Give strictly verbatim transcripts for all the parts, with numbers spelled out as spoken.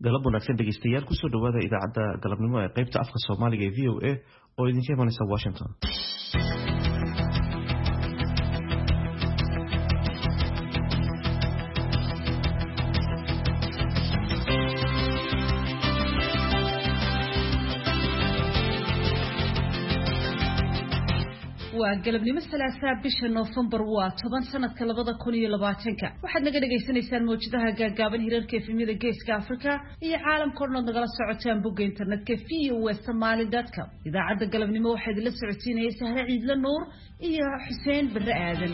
galab wanaagsan dhegeystayaal ku soo dhawaada idaacadda galabnimo ee qaybta afka Soomaaliga ee V O A oo idinka imanaysa Washington. waa galabnimo salaasa bisha November waa toban sanadka labada kun iyo labaatanka waxaad naga dhageysanaysaan mowjadaha gaagaaban hirarka efemyada geeska Afrika iyo caalamka oo dhan nagala socotaan bogga internetka v o a somali dot com idaacadda galabnimo waxay idin la socotiinaysaa Sahra Ciidla Nuur iyo Xuseen Barre Aadan.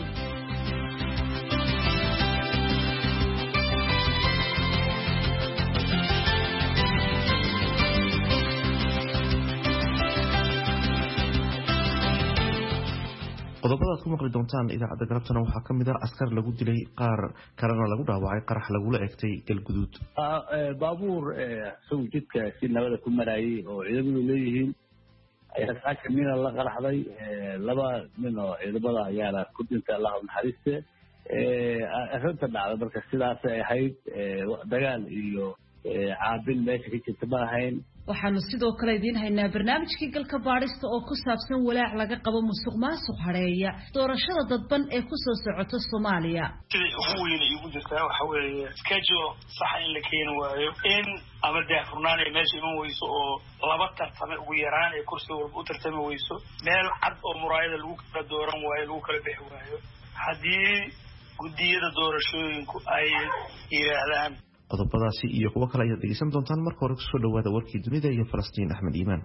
qodobada aad ku maqli doontaan idaacadda galabtana waxaa ka mid ah askar lagu dilay qaar kalena lagu dhaawacay qarax lagula eegtay galguduud baabuur soo jidka si nabada ku marayay oo ciidamadu leeyihiin ayaa saaka mina la qaraxday laba nin oo ciidamada ayaana ku dhintay Allah u naxariiste arrinta dhacday marka sidaas ay ahayd dagaal iyo caabin meesha ka jirta ma ahayn. waxaanu sidoo kale idiin haynaa barnaamijkii galka baadhista oo ku saabsan walaac laga qabo musuqmaasuq hareeya doorashada dadban ee ku soo socota Soomaaliya. ugu weyn ay ugu jirtaa waxa weeye schedule sax in la keeno waayo in ama daafurnaan ay meesha iman weyso oo laba tartame ugu yaraan ay kursi walba u tartami weyso meel cad oo muraayada lagu kala dooran waayo lagu kala bixi waayo haddii gudiyada doorashooyinku ay yiraahdaan. qodobadaasi iyo kuwa kale ayaad dhegeysan doontaan marka hore kusoo dhawaada warkii dunida iyo Falastiin Axmed Iimaan.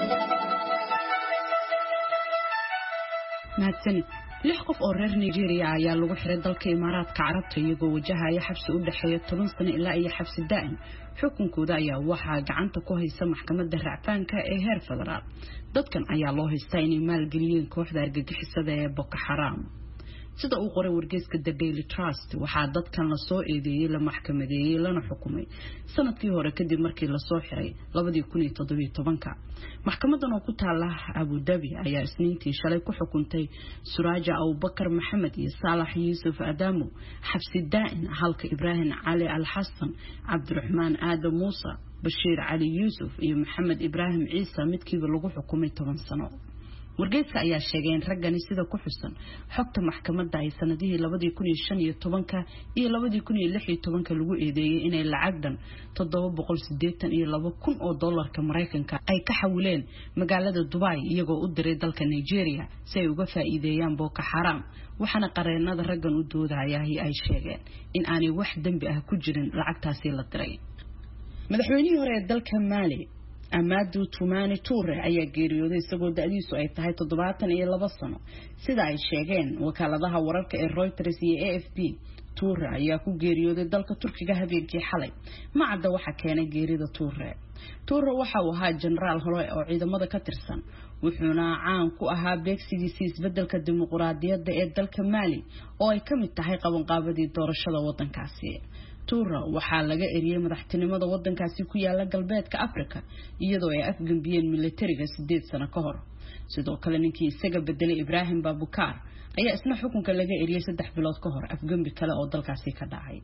mahadsanid. lix qof oo reer Nigeria ayaa lagu xiray dalka Imaaraadka Carabta iyagoo wajahaya xabsi u dhaxeeya toban sano ilaa iyo xabsi daa'im. xukunkooda ayaa waxaa gacanta ku haysa maxkamadda racfaanka ee heer federaal. dadkan ayaa loo haystaa inay maalgeliyeen kooxda argagixisada ee Boko Haram. sida uu qoray wargeyska The Daily Trust waxaa dadkan la soo eedeeyay la maxkamadeeyay lana xukumay sanadkii hore kadib markii la soo xiray laba kun iyo toddoba iyo toban maxkamadan oo ku taala Abu Dhabi ayaa isniintii shalay ku xukuntay Suraja Abubakar Maxamed iyo Salah Yusuf Adamu xabsi daa'in halka Ibrahim Ali Al-Hassan Abdurrahman Adam Musa Bashir Ali Yusuf iyo Maxamed Ibrahim Ciisa midkiiba lagu xukumay toban sano. wargeyska ayaa sheegay in raggani sida ku xusan xogta maxkamadda ay sanadihii laba kun iyo shan iyo toban iyo laba kun iyo lix iyo toban lagu eedeeyay inay lacagdan toddoba boqol siddeetan iyo laba kun oo dollarka Mareykanka ay ka xawileen magaalada Dubai iyagoo u diray dalka Nigeria si ay uga faa'iideeyaan Boko Haram waxaana qareenada raggan u doodayay ay sheegeen in aanay wax dambi ah ku jirin lacagtaasi la diray. madaxweynihii hore ee dalka Mali Amadou Toumani Touré ayaa geeriyooday isagoo da'diisu ay tahay toddobaatan iyo laba sano sida ay sheegeen wakaaladaha wararka ee Reuters iyo A F P. Touré ayaa ku geeriyooday dalka Turkiga habeenkii xalay ma cadda waxa keenay geerida Touré. Touré waxa uu ahaa generaal hore oo ciidamada ka tirsan wuxuuna caan ku ahaa beegsigiisa isbeddelka dimuqraadiyadda ee dalka Mali oo ay ka mid tahay qabanqaabadii doorashada waddankaasi. Touré waxaa laga eriyay madaxtinimada waddankaasi ku yaala galbeedka Afrika iyadoo ay afgambiyeen militariga sideed sano ka hor. sidoo kale ninkii isaga bedelay Ibrahim Babukar ayaa isna xukunka laga eriyay saddex bilood ka hor afgambi kale oo dalkaasi ka dhacay.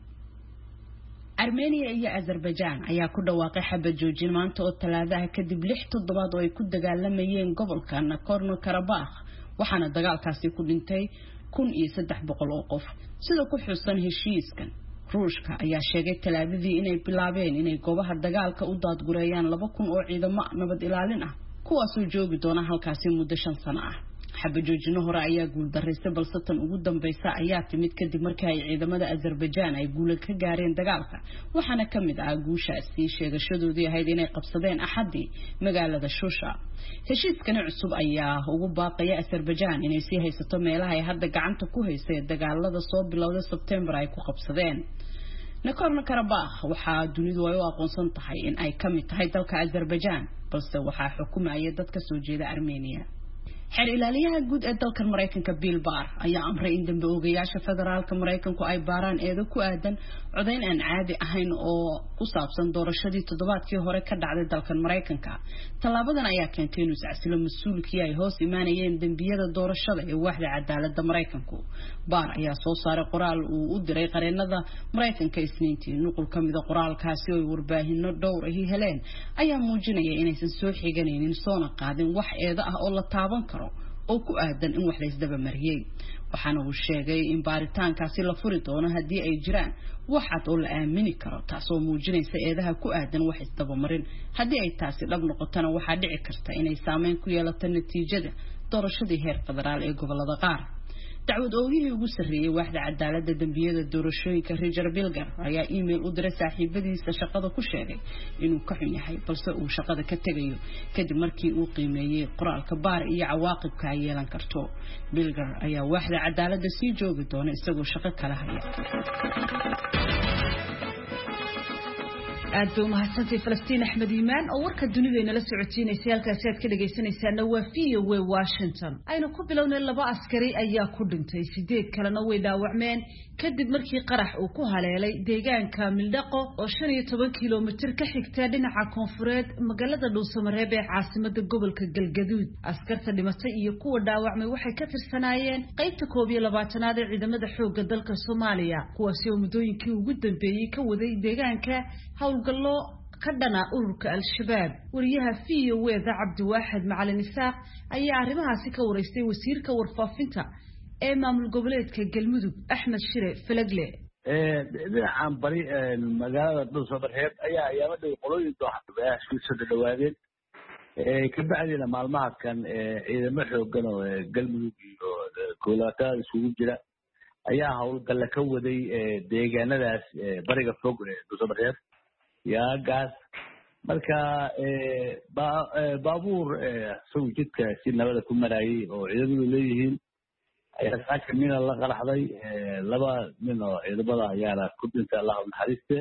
Armenia iyo Azerbaijan ayaa ku dhawaaqay xabad joojin maanta oo talaadaha kadib lix toddobaad oo ay ku dagaalamayeen gobolka Nagorno-Karabakh waxaana dagaalkaasi ku dhintay kun iyo saddex boqol oo qof. sida ku xusan heshiiskan Ruushka ayaa sheegay talaadadii inay bilaabeen inay goobaha dagaalka u daadgureeyaan laba kun oo ciidamo nabad ilaalin ah kuwaas oo joogi doona halkaasi muddo shan sano ah. xabajoojino hore ayaa guul daraysay balse tan ugu dambaysa ayaa timid kadib markii ay ciidamada Azerbaijan ay guul ka gaareen dagaalka waxaana kamid ah guushaasi sheegashadoodii ahayd inay qabsadeen Axadii magaalada Shusha. heshiiskan cusub ayaa ugu baaqaya Azerbaijan inay sii haysato meelaha ay hadda gacanta ku haysay dagaalada soo bilowday September ay ku qabsadeen. Nagorno-Karabakh waxaa dunidu ay u aqoonsan tahay in ay kamid tahay dalka Azerbaijan balse waxaa xukumayay dadka soo jeeda Armenia. xeer ilaaliyaha guud ee dalka Mareykanka Bill Barr ayaa amray in dambe ogayaasha federaalka Mareykanku ay baaraan eedo ku aadan codayn aan caadi ahayn oo ku saabsan doorashadii toddobaadkii hore ka dhacday dalka Mareykanka. Talaabadan ayaa keentay inuu iscasilo mas'uulkii ay hoos imaanayeen dambiyada doorashada ee waaxda cadaaladda Mareykanku. Barr ayaa soo saaray qoraal uu u diray qareenada Mareykanka Isniintii. Nuqul ka mid ah qoraalkaasi oo warbaahinno dhowr ah heleen ayaa muujinaya inaysan soo xiganaynin soona qaadin wax eedo ah oo la taaban karo oo ku aadan in wax la isdaba mariyay. waxaana uu sheegay in baaritaankaasi la furi doono haddii ay jiraan wax cad oo la aamini karo taasoo muujinaysa eedaha ku aadan wax isdaba marin. haddii ay taasi dhab noqotana waxaa dhici karta inay saameyn ku yeelato natiijada doorashadii heer federaal ee gobolada qaar. dacwad oogihii ugu sarreeyay waaxda cadaaladda dambiyada doorashooyinka Roger Bilger ayaa email u diray saaxiibadiisa shaqada ku sheegay inuu ka xun yahay balse uu shaqada ka tagayo kadib markii uu qiimeeyay qoraalka Barr iyo cawaaqibka ay yeelan karto. Bilger ayaa waaxda cadaaladda sii joogi doona isagoo shaqo kala haya. aad buu mahadsantahay Falastiin Axmed Iimaan oo warka dunida la socotiinaysa halkaas aad ka dhageysanaysaa waa V O A Washington. aynu ku bilownay laba askari ayaa ku dhintay sideed kalena way dhaawacmeen kadib markii qarax uu ku haleelay deegaanka Mildaqo oo shan iyo toban kiiloomitir ka xigta dhinaca koonfureed magaalada Dhuusamareeb ee caasimadda gobolka Galgaduud. askarta dhimatay iyo kuwa dhaawacmay waxay ka tirsanaayeen qaybta koob iyo labaatanaad ee ciidamada xoogga dalka Soomaaliya kuwaas oo muddooyinkii ugu dambeeyay ka waday deegaanka howlgallo ka dhana ururka Al-Shabaab. wariyaha V O A Cabdiwaaxid Macalin Isaaq ayaa arrimahaasi ka wareystay wasiirka warfaafinta ee maamul goboleedka Galmudug Axmed Shire Falagle. ee dhinacan bari magaalada Dhuusamareeb ayaa ayaama dhow qolooyin dooxada isku soo dhawaadeen ee ka bacdina maalmaha kan ciidamo xooggan oo Galmudug iyo gobolada isugu jira ayaa howlgal ka waday deegaanadaas bariga fog ee Dhuusamareeb yaa gaas marka ee baabuur soo jidka si nabada ku marayay oo ciidamadu leeyihiin ayaa saaka min la qaraxday laba min oo ciidamada ayaa ku dhintay Allah naxariiste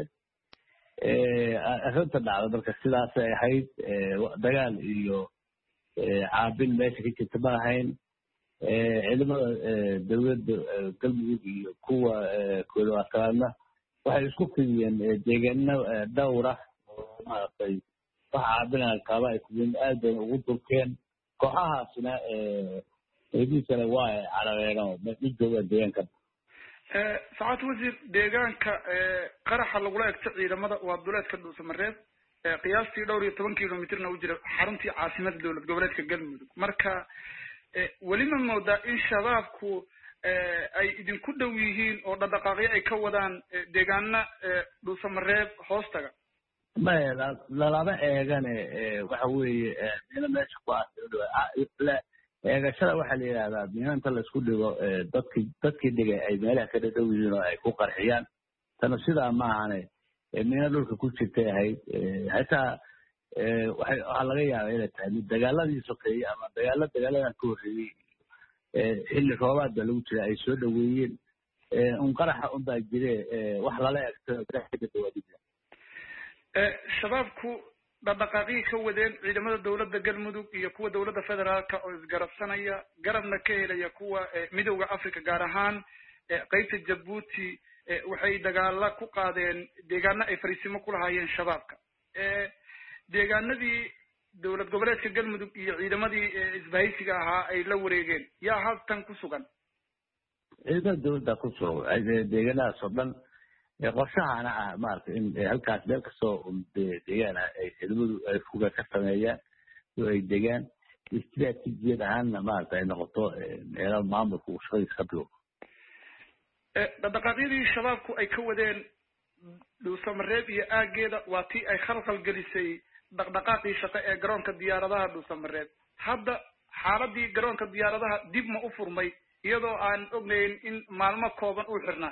ee arinta dhacday marka sidaas ay ahayd dagaal iyo caabin meesha ka jirta ma ahayn ciidamada dawladda Galmudug iyo kuwa kooxaadna waxay isku fidiyeen deegaano dhowr ah oo maartay waxa caabinaya kaaba ay ku aad ugu dulkeen kooxahaasna ee eedisana waa calaamado ma jooga deegaanka ee saacad wasiir deegaanka ee qaraxa lagu leegtay ciidamada waa duleedka Dhuusamareeb ee qiyaastii dhowr iyo toban kiiloomitirna u jira xaruntii caasimadda dawlad goboleedka Galmudug marka wali ma moodaa in shabaabku ay idinku dhow yihiin oo dhaqdhaqaaqyo ay ka wadaan deegaana Dhuusamareeb hoostaga ma la laba eegane waxa weeye ina meesha ku aasay eegashada waxa la yiraahdaa miinta la isku dhigo dadkii dadkii dhigay ay meelaha ka dhow yihiin oo ay ku qarxiyaan tan sida ma ahane miina dhulka ku jirtay ahayd hataa waxa laga yaabaa inay tahay dagaaladii sokeeyay ama dagaalada dagaaladan ku horreeyay xilli roobaad lagu jira ay soo dhaweeyeen un qaraxa un baa jiray wax lala eegto dadka dawladda ee shabaabku dhaqdhaqaaqii ka wadeen ciidamada dawladda Galmudug iyo kuwa dawladda federaalka oo isgarabsanaya garabna ka helaya kuwa midowga Afrika gaar ahaan qaybta Djibouti waxay dagaal ku qaadeen deegaano ay fariisimo ku lahaayeen shabaabka ee deegaanadii dawlad goboleedka Galmudug iyo ciidamadii isbahaysiga ahaa ay la wareegeen yaa halkan ku sugan ciidamada dawladda ku sugan deegaanada soo dhan ee qorshahana ah maartay in halkaas meel ka soo deegaana ay ciidamadu ay fuga ka sameeyaan oo ay deegaan istiraatiijiyad ahaan maartay noqoto meelo maamulka uu shaqadiisa ka bilow ee dhaqdhaqaaqyadii shabaabku ay ka wadeen Dhuusamareeb iyo aageeda waa tii ay khalkhal gelisay dhaqdhaqaaqii shaqo ee garoonka diyaaradaha Dhuusamareeb hadda xaaladii garoonka diyaaradaha dib ma u furmay iyadoo aan ognayn in maalmo kooban uu xirnaa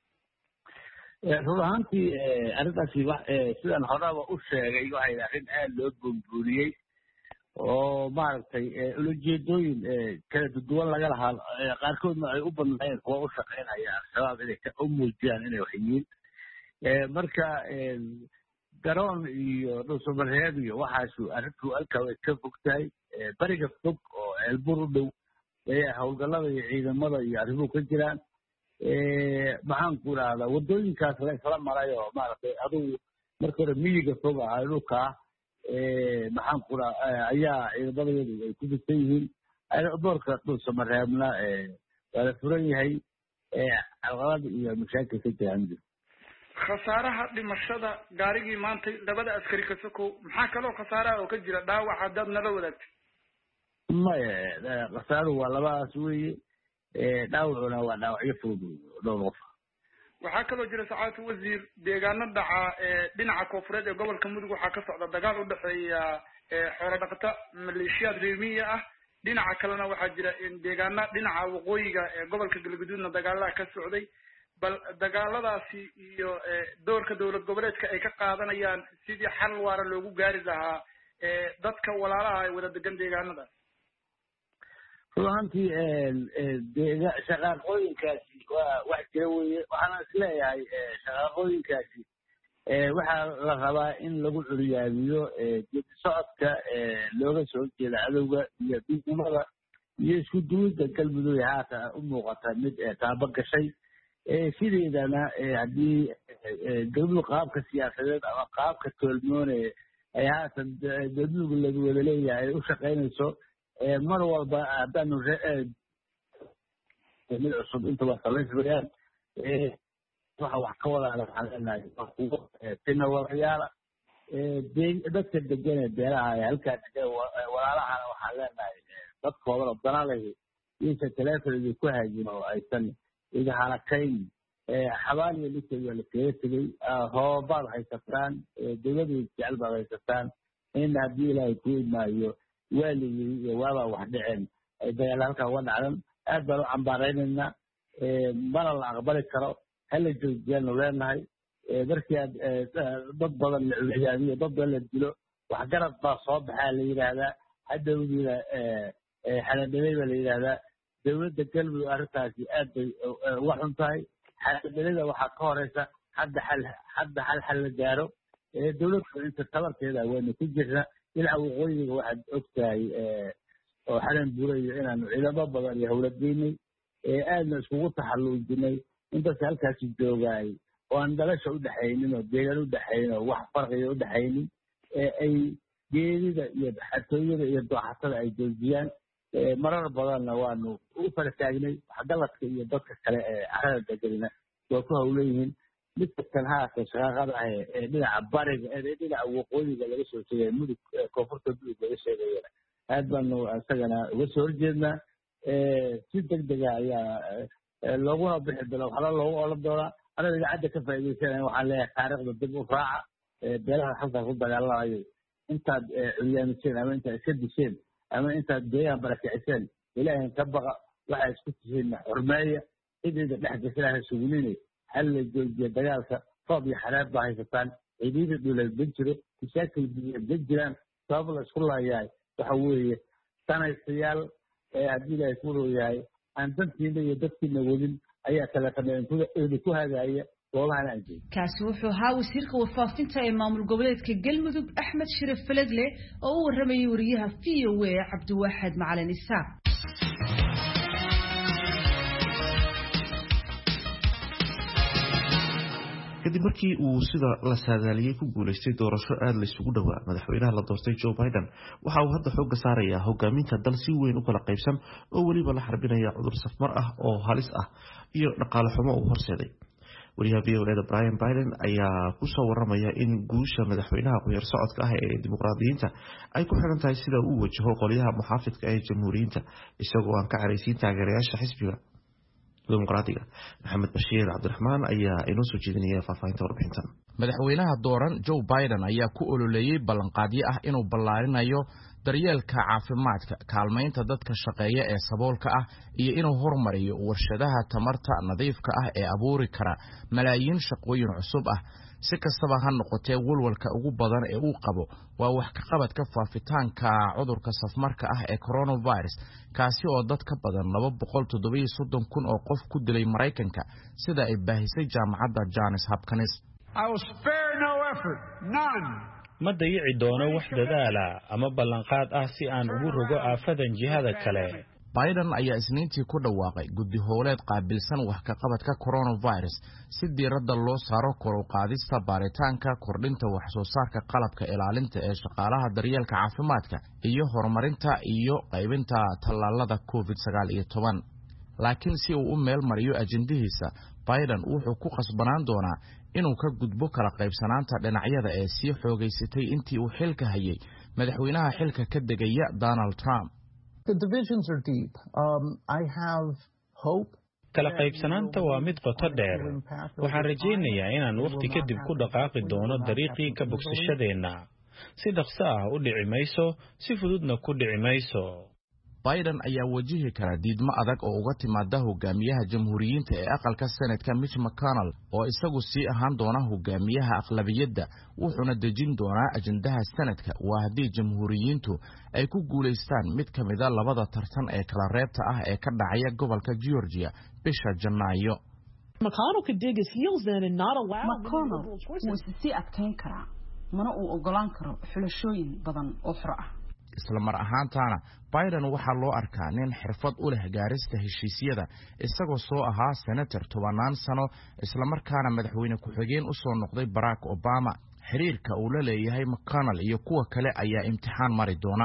run ahaantii arrintaasi sidaan horeba u sheegay waxay arrin aad loo buunbuuniyey oo maaragtay ulajeedooyin kala duwan laga lahaa qaarkoodna ay u badnaayeen kuwa u shaqeynaya al-shabaab inay u muujiyaan inay wax yihiin marka garoon iyo Dhuusamareeb iyo waxaas arrintu halkaa way ka fogtahay bariga fog oo ceelbur u dhow howlgallada iyo ciidamada iyo arrimuhu ka jiraan maxaan ku idhahdaa waddooyinkaas la isla maray oo maaragtay adugu marka hore miyiga fog ah dhulka ah maxaan ku idhaha ayaa ciidamadayadu ay ku bisan yihiin doorka dhulsamareebna waa la furan yahay calqalada iyo mashaakil ka jiraan khasaaraha dhimashada gaarigii maanta labada askari ka sokow maxaa kaloo khasaaraha oo ka jira dhaawac haddaad nala wadaagtay maya khasaaruhu waa labadaas weeye dhaawacuna waa dhaawacyo fudud dhowr qof waxaa kaloo jira sacaadatu wasiir deegaano dhaca dhinaca koonfureed ee gobolka mudug waxaa ka socda dagaal u dhexeeya xoolo dhaqata maleeshiyaad reer miyi ah dhinaca kalena waxaa jira deegaana dhinaca waqooyiga ee gobolka galgaduudna dagaalaha ka socday bal dagaaladaasi iyo doorka dowlad goboleedka ay ka qaadanayaan sidii xal waara loogu gaari lahaa dadka walaalaha ay wada degan deegaanadaas run ahaantii shaqaaqooyinkaasi waa wax jira weye waxaana isleeyahay shaqaaqooyinkaasi waxaa la rabaa in lagu curyaabiyo geedi socodka looga soo jeeda cadowga iyo midnimada iyo isku duwidda galmudug haata u muuqata mid taabo gashay sideedana haddii galmudug qaabka siyaasadeed ama qaabka toolmoone ay haatan galmudug lagu wada leeyahay u shaqaynayso mar walba haddaanu mid cusub intaba samaysmayaan waxa wax ka wadaana waxaan leenahay kuwo tina walayaala dadka degan ee beeraha ee halkaa degan walaalahana waxaan leenahay dadkoodana danalahi iyaysan teleefonidii ku haajin oo aysan iga halakayn xabaaliya dhigteed waa la kaga tegey hoobaad haysataan dowladii jecel baad haysataan in haddii ilaahay ku imaayo waaligii iyo waabaa wax dhiceen ay dagaal halkaa uga dhacdan aad baan u cambaaraynaynaa mana la aqbali karo hala joojiyaanu leenahay markii aad dad badan la curyaabiyo dad badan la dilo waxgarad baa soo baxaa la yidhaahdaa hadhowdiina xaladhalay baa la yidhaahdaa dowladda galmudug arrintaasi aad bay uga xun tahay xaladhalada waxaa ka horeysa hadda xal hadda xal xal la gaaro dowladda inta tabarteeda waynu ku jirna dhinaca waqooyiga waxaad og tahay oo xalan buurayo inaanu ciidamo badan iyo howladgeynay aadna iskugu taxalluujinay in dadka halkaasi joogaay oo aan dhalasha u dhexaynin oo deegaan u dhexaynin oo wax farqiga u dhexaynin ay geedida iyo xatooyada iyo dooxatada ay joojiyaan marar badanna waanu u fara taagnay waxgaladka iyo dadka kale ee carada deganina waa ku hawleyihiin midka kan haata shaqaaqada ah ee dhinaca bariga ee dhinaca waqooyiga laga soo sheegaya mudug koonfurta mudug laga sheegayana aad baanu isagana uga soo horjeednaa si deg dega ayaa looguna bixi doona waxla loogu odhan doonaa anaga idaacadda ka faa'iidaysanaya waxaan leeyahay taariikhda dib u raaca beelaha halkaas ku dagaalamayo intaad curyaamiseen ama intaad iska disheen ama intaad deegaan barakiciseen ilaahay ka baqa waxaa isku tihiin xurmeeya cidayda dhex gasanaha sugulinay hal la joojiya dagaalka roob iyo xaraab baa haysataan ciidiyada dhuleed ma jiro mashaakil biyeed ma jiraan sabab la isku laayahay waxa weeye sanaystayaal haddii ilaahay ku rooyahay aan dantiina iyo dadkiina wadin ayaa kaleeqameedi ku hagaaya goobahana aan jeedin kaasi wuxuu ahaa wasiirka warfaafinta ee maamul goboleedka galmudug axmed shirif falegle oo u waramayay wariyaha v o a cabdiwaaxid macalin isaaq kadib markii uu sida la saadaaliyey ku guulaystay doorasho aad la isugu dhowaa madaxweynaha la doortay Joe Biden waxa uu hadda xoogga saarayaa hogaaminta dal si weyn u kala qaybsan oo waliba la xarbinaya cudur safmar ah oo halis ah iyo dhaqaale xumo uu horseeday wariyaha V O A Brian Biden ayaa ku soo waramaya in guusha madaxweynaha qoyar socodka ah ee dimuqraadiyiinta ay ku xiran tahay sida uu wajaho qoliyaha muxaafidka ee jamhuuriyiinta isagoo aan ka careysiin taageerayaasha xisbiga dimuqraadiga maxamed bashiir cabdiraxmaan ayaa inoo soo jeedinaya faahfaahinta warbixintan madaxweynaha dooran Joe Biden ayaa ku ololeeyay ballanqaadyo ah inuu ballaarinayo daryeelka caafimaadka kaalmaynta dadka shaqeeya ee saboolka ah iyo inuu horumariyo warshadaha tamarta nadiifka ah ee abuuri kara malaayiin shaqooyin cusub ah si kastaba ha noqotee walwalka ugu badan ee uu qabo waa wax ka qabadka faafitaanka cudurka safmarka ah ee coronavirus kaasi oo dad ka badan laba boqol toddoba iyo soddon kun oo qof ku dilay Mareykanka sida ay baahisay jaamacadda Johns Hopkins. I will spare no effort, none, ma dayici doono wax dadaala ama ballanqaad ah si aan ugu rogo aafadan jihada kale. Biden ayaa isniintii ku dhawaaqay guddi howleed qaabilsan wax ka qabadka coronavirus si diiradda loo saaro kor u qaadista baaritaanka, kordhinta wax soo saarka qalabka ilaalinta ee shaqaalaha daryeelka caafimaadka iyo horumarinta iyo qaybinta tallaalada covid sagaal iyo toban. Laakiin si uu u meel mariyo ajendihiisa, Biden wuxuu ku qasbanaan doonaa inuu ka gudbo kala qaybsanaanta dhinacyada ee sii xoogaysatay intii uu xilka hayay madaxweynaha xilka ka degaya Donald Trump. The divisions are deep. Um, I have hope. Kala qaybsanaanta waa mid qoto dheer. Waxaan rajaynayaa inaan waqti kadib ku dhaqaaqi doono dariiqii ka bogsashadeenna. Si dhaqso ah u dhici mayso, si fududna ku dhici mayso. Biden ayaa wajihi kara diidmo adag oo uga timaada hogaamiyaha jamhuuriyiinta ee aqalka Senatka Mitch McConnell oo isagu sii ahaan doona hogaamiyaha aqlabiyadda, wuxuuna dejin doonaa ajendaha Senatka waa haddii jamhuuriyiintu ay ku guulaystaan mid ka mid ah labada tartan ee kala reebta ah ee ka dhacaya gobolka Georgia bisha Janaayo. McConnell could dig his heels in and not allow McConnell wuu si adkeyn karaa mana uu ogolaan karo xulashooyin badan oo xor ah. isla mar ahaantaana Biden waxaa loo arkaa nin xirfad u leh gaarista heshiisyada isagoo soo ahaa senator tobanaan sano isla markaana madaxweyne ku-xigeen u soo noqday Barack Obama. Xiriirka uu la leeyahay McConnell iyo kuwa kale ayaa imtixaan mari doona.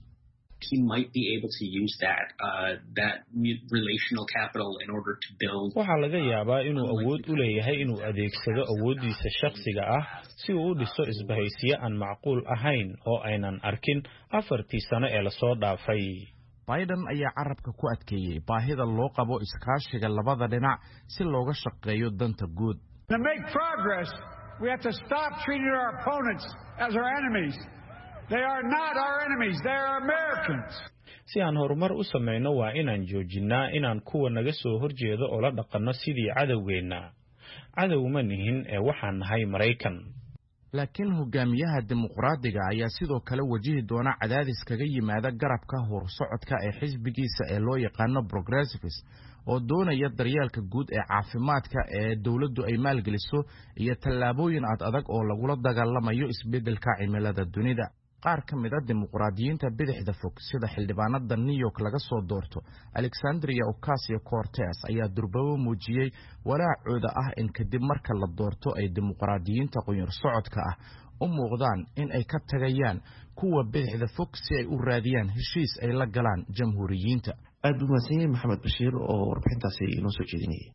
He might be able to use that uh, that relational capital in order to build. Waxaa laga yaabaa inuu awood u leeyahay inuu adeegsado awoodiisa shakhsiga ah si uu u dhiso isbahaysiyo aan macquul ahayn oo aynan arkin afartii sano ee la soo dhaafay. Biden ayaa carabka ku adkeeyay baahida loo qabo iskaashiga labada dhinac si looga shaqeeyo danta guud. To make progress, we have to stop treating our opponents as our enemies. They are not our enemies, they are Americans. Si aan horumar u sameeyno waa inaan joojinaa inaan kuwa naga soo horjeedo oo la dhaqanno sidii cadawgeena. Cadow ma nihin ee waxaan nahay Mareykan. Laakiin hogaamiyaha dimuqraadiga ayaa sidoo kale wajihi doona cadaadis kaga yimaada garabka horsocodka ee xisbigiisa ee loo yaqaano Progressives oo doonaya daryeelka guud ee caafimaadka ee dawladdu ay maalgeliso iyo tallaabooyin ad adag oo lagula dagaalamayo isbeddelka cimilada dunida. Qaar ka mid ah dimuqraadiyiinta bidixda fog sida xildhibaanada New York laga soo doorto Alexandria Ocasio-Cortez ayaa durbaba muujiyay walaacooda ah in kadib marka la doorto ay dimuqraadiyiinta qoyar socodka ah u muuqdaan in ay ka tagayaan kuwa bidixda fog si ay u raadiyaan heshiis ay la galaan jamhuuriyiinta. aad buu mahadsan yahay Maxamed Bashiir oo warbixintaasi inoo soo jeedinayay.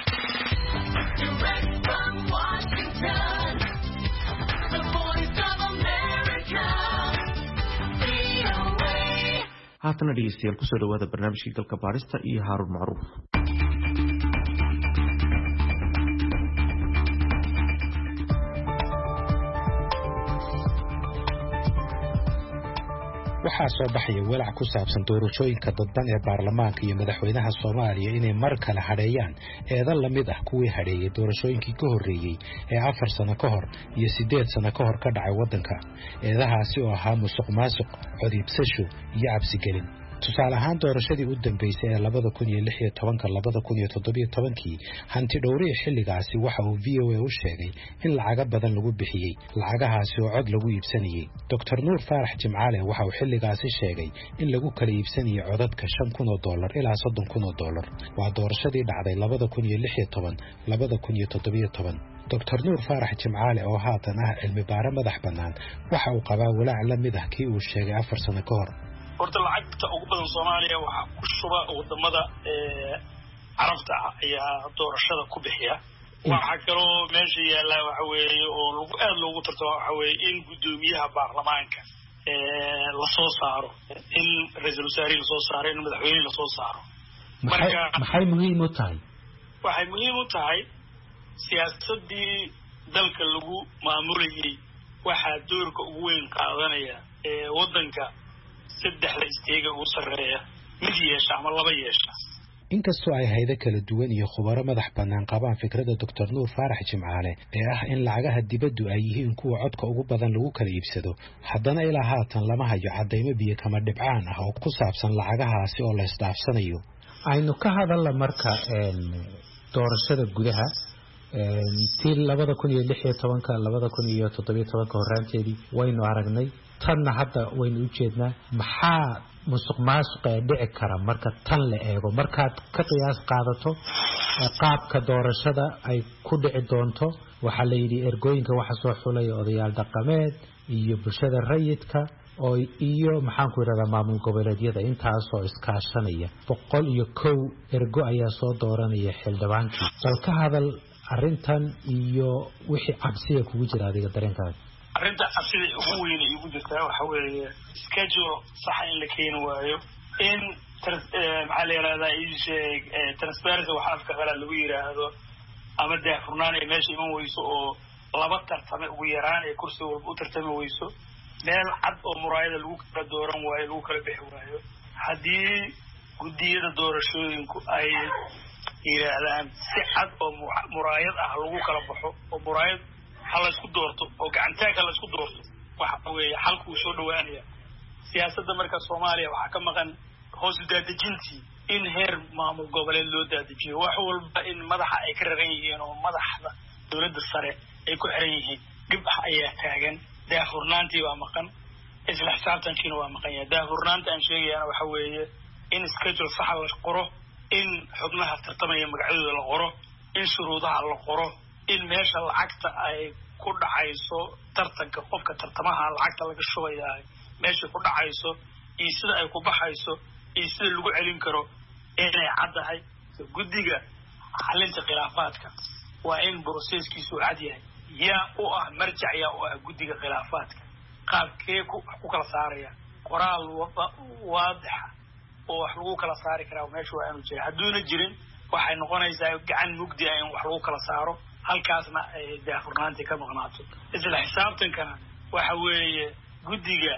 haatana dhegeystayaal kusoo dhawaada barnaamijkii galka baarista iyo Haaruun Macruuf. waxaa soo baxaya walaac ku saabsan doorashooyinka dadban ee baarlamaanka iyo madaxweynaha Soomaaliya inay mar kale hadheeyaan eedan la mid ah kuwii hadheeyay doorashooyinkii ka horreeyay ee afar sano ka hor iyo siddeed sano ka hor ka dhacay waddanka. Eedahaasi oo ahaa musuqmaasuq, codibsasho iyo cabsigelin. tusaale ahaan doorashadii u dambeysay ee labada kun iyo lix iyo tobanka labada kun iyo toddoba iyo tobankii hanti dhowriye xilligaasi waxa uu V O A u sheegay in lacaga badan lagu bixiyay lacagahaasi oo cod lagu iibsanayay. Doctor Nuur Faarax Jimcaale waxa uu xilligaasi sheegay in lagu kala iibsanayay codadka shan kun oo dollar ilaa soddon kun oo dollar. Waa doorashadii dhacday labada kun iyo lix iyo toban labada kun iyo toddoba iyo toban. Doctor Nuur Faarax Jimcaale oo haatan ah cilmi baare madax bannaan waxa uu qabaa walaac la mid ah kii uu sheegay afar sano ka hor. horta lacagta ugu badan Soomaaliya waxa ku shuba wadamada ee Carabta ayaa doorashada ku bixiya. waxa kale oo meesha yaala waxa weeye oo lagu aad loogu tartamo waxa weeye in gudoomiyaha baarlamaanka ee la soo saaro, in ra'iisul wasaare la soo saaro, in madaxweyne la soo saaro. marka maxay muhiim u tahay? waxay muhiim u tahay siyaasadii dalka lagu maamulayay waxa doorka ugu weyn qaadanaya ee wadanka saddexda isteega uu sareeya mid yeesha ama laba yeesha. inkastoo ay hay'ado kala duwan iyo khubaro madax bannaan qabaan fikradda Doctor Nuur Faarax Jimcaale ee ah in lacagaha dibaddu ay yihiin kuwa codka ugu badan lagu kala iibsado, haddana ilaa haatan lama hayo cadeymo biyo kama dhibcaan ah oo ku saabsan lacagahaasi oo la isdhaafsanayo. aynu ka hadalna marka doorashada gudaha tii labada kun iyo lix iyo tobanka labada kun iyo toddobiyo tobanka horaanteedii waynu aragnay tanna hadda waynu u jeednaa maxaa musuq maasuqa dhici kara marka tan la eego markaad ka qiyaas qaadato qaabka doorashada ay ku dhici doonto waxaa la yidhi ergooyinka waxa soo xulaya odayaal dhaqameed iyo bulshada rayidka oo iyo maxaan ku yidhahdaa maamul goboleedyada intaasoo iskaashanaya boqol iyo kow ergo ayaa soo dooranaya xildhibaankii bal ka hadal arrintan iyo wixii cabsiga kugu jira adiga dareenkaaga arrinta cabsida ugu weyn ee ugu jirtaa waxa weeye schedule sax in la keeni waayo in maxaa la yidhahdaa isheeg transparency waxa afka qalaad lagu yidhaahdo ama daahfurnaan ay meesha iman weyso oo laba tartame ugu yaraan ee kursi walba u tartami weyso meel cad oo muraayada lagu kala dooran waayo lagu kala bixi waayo haddii guddiyada doorashooyinku ay yidhaahdaan si cad oo muraayad ah lagu kala baxo oo muraayad ha la isku doorto oo gacantaagka la isku doorto waxa weeye xalku uu soo dhawaanaya siyaasadda marka Soomaaliya waxaa ka maqan hoos u daadejintii in heer maamul goboleed loo daadejiyo wax walba in madaxa ay ka raran yihiin oo madaxda dowladda sare ay ku xiran yihiin dib ayaa taagan daahfurnaantii waa maqan isla xisaabtankiina waa maqan yahay daahfurnaanta aan sheegayana waxa weeye in schedule sax la qoro in xubnaha tartamaya magacyadooda la qoro in shuruudaha la qoro in meesha lacagta ay ku dhacayso tartanka qofka tartamaha lacagta laga shubayaa meesha ku dhacayso iyo sida ay ku baxayso iyo sida lagu celin karo inay caddahay guddiga xalinta khilaafaadka waa in processkiisu cad yahay yaa u ah marjac yaa u ah guddiga khilaafaadka qaabkee ku kala saaraya qoraal waadixa oo wax lagu kala saari karaa meesha waa inuu jiro hadduuna jirin waxay noqonaysaa gacan mugdi ah in wax lagu kala saaro halkaasna ay daahfurnaantii ka maqnaato isla xisaabtankana waxa weeye guddiga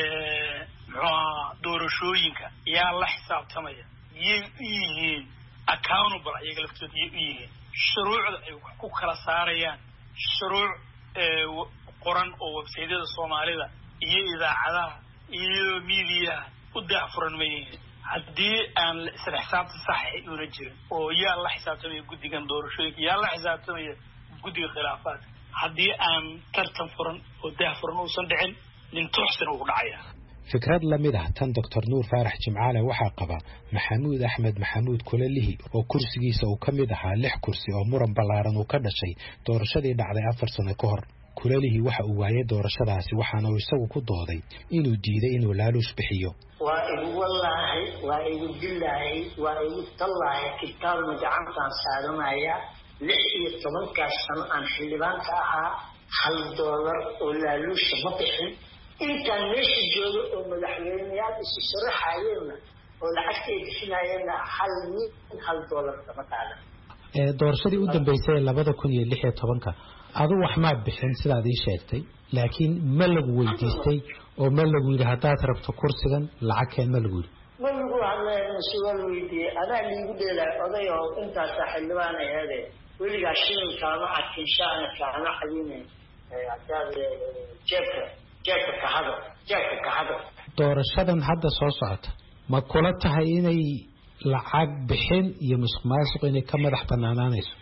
muxuu doorashooyinka yaa la xisaabtamaya yay u yihiin accountable iyaga laftooda yay u yihiin shuruucda ay wax ku kala saarayaan shuruuc qoran oo websaydyada Soomaalida iyo idaacadaha iyo miidiyaha u daahfuran ma yihiin haddii aan isla xisaabta sax ah una jirin oo yaa la xisaabtamaya guddigan doorashooyinka yaa la xisaabtamaya guddiga khilaafaadka haddii aan tartan furan oo daahfuran uusan dhicin nin tooxsan ugu dhacaya fikrad lamid ah tan doctor Nuur Faarax Jimcaale waxaa qaba Maxamuud Axmed Maxamuud Kulalihi oo kursigiisa uu ka mid ahaa lix kursi oo muran ballaaran uu ka dhashay doorashadii dhacday afar sano ka hor Kulalihi waxa uu waayay doorashadaasi waxaana uu isagu ku dooday inuu diiday inuu laaluush bixiyo waa igu wallaahi waa igu billaahi waa igu tallaahi kitaabna gacantaan saaranaya lix iyo tobankaas sano aan xildhibaanka ahaa hal doolar oo laaluusha ma bixin intaan meesha joogo oo madaxweyneyaal isu sharaxayeenna oo lacagtay bixinayeenna hal nin hal doolar kama qaadan doorashadii u dambeysay labada kun iyo lix iyo tobanka adu wax ma bixin sidaad ii sheegtay laakiin ma lagu weydiistay oo ma lagu yiri hadaad rabto kursigan lacag ma lagu yiri ma lagu hadlayn su'aal weydiiyay adaa liigu dheelay oday oo intaas xildhibaan ahaade weligaa shilin kaama arkin shaana kaama cadinay hadaad jeebka jeebka ka hado jeebka ka hado doorashadan hadda soo socota ma kula tahay inay lacag bixin iyo musuqmaasuq inay ka madax banaanaanayso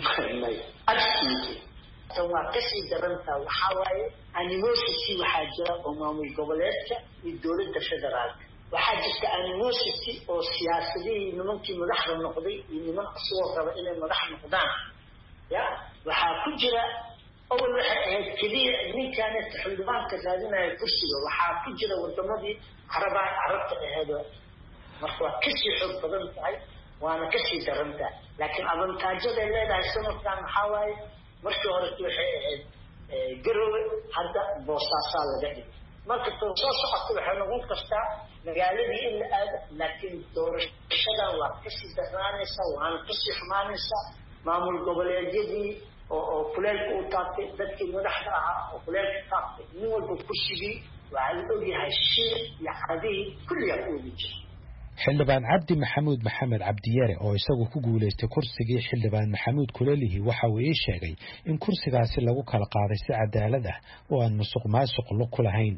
waa kasii daranta waxaa waaye animosity waxaa jira oo maamul goboleedka iyo dowladda federaalka waxaa jirta animosity oo siyaasadihii nimankii madaxda noqday iyo niman asagoo raba inay madax noqdaan ya waxaa ku jira awal waxay ahayd keliya ninkaana xildhibaanka raadinaya kursiga waxaa ku jira wadamadii carabaa carabta ahayd marka waa kasii xoog badan tahay waana kasii daranta laakiin avantaajada ay leedahay sanadkan maxaa waaye markii hore waxay ahayd garowe hadda boosaasaa laga dhigay marka soo socota waxay noqon kartaa magaaladii in la aado laakiin doorashadan waa kasii darnaanaysa waana kasii xumaanaysa maamul goboleedyadii oo oo kuleelka u taabtay dadkii madaxda ahaa oo kuleelka taabtay nin walba kursigii waxaa la ogyahay shir iyo cadihii kulligaa ku ogi jira xildhibaan cabdi maxamuud maxamed cabdiyare oo isagu ku guuleystay kursigii xildhibaan maxamuud Kulalihi waxa uu ii sheegay in kursigaasi lagu kala qaaday si cadaalad ah oo aan musuq maasuq lug ku lahayn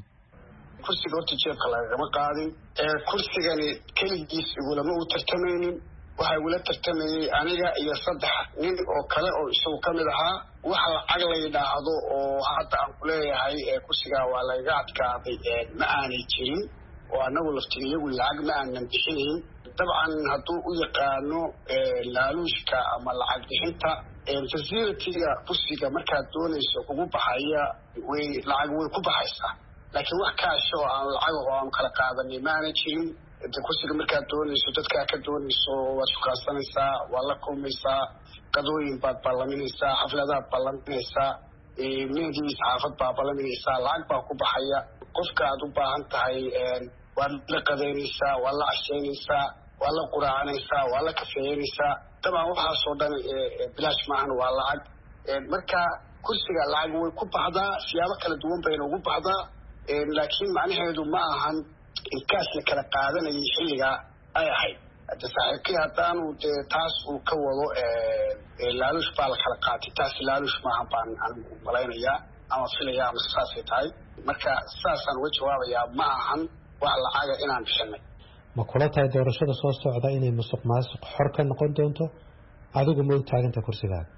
kursiga horta jeebka lagama qaadin ee kursigani keligiis igulama u tartamaynin waxay wala tartamayay aniga iyo saddex nin oo kale oo isagu ka mid ahaa waxa lacag la yidhaahdo oo hadda aan ku leeyahay kursigaa waa layga adkaaday ma aanay jirin oo anagu laftiyagu lacag ma aanan bixinayn dabcan hadduu u yaqaano laaluushka ama lacag bixinta facilitiga kursiga markaad doonayso kugu baxaya way lacag way ku baxaysaa laakiin wax kaasho oo aan lacag oo aan kala qaadanay ma aanay jirin kursiga markaad doonayso dadkaa ka doonayso waad shukaansanaysaa waad la kulmaysaa qadooyin baad ballaminaysaa xafladaad ballaminaysaa meedii saxaafad baa ballaminaysaa lacag baa ku baxaya qofka aad u baahan tahay waad la qadaynaysaa waad la cashaynaysaa waad la quraacanaysaa waad la kafeeynaysaa dabcan waxaasoo dhan bilaash maahan waa lacag marka kursiga lacag way ku baxdaa siyaabo kala duwan bayna ugu baxdaa laakiin macnaheedu ma ahan inkaas la kala qaadanayay xilligaa ay ahayd hadde saaxiibkii haddaanu dee taas uu ka wado laaluush baa la kala qaatay taas laaluush maahan baan anigu malaynayaa ama filaya ama saasay tahay marka saasaan uga jawaabayaa ma ahan wax lacaga inaan bixinay ma kula tahay doorashada soo socda inay musuq maasuq xor ka noqon doonto adigu ma u taaganta kursigaaga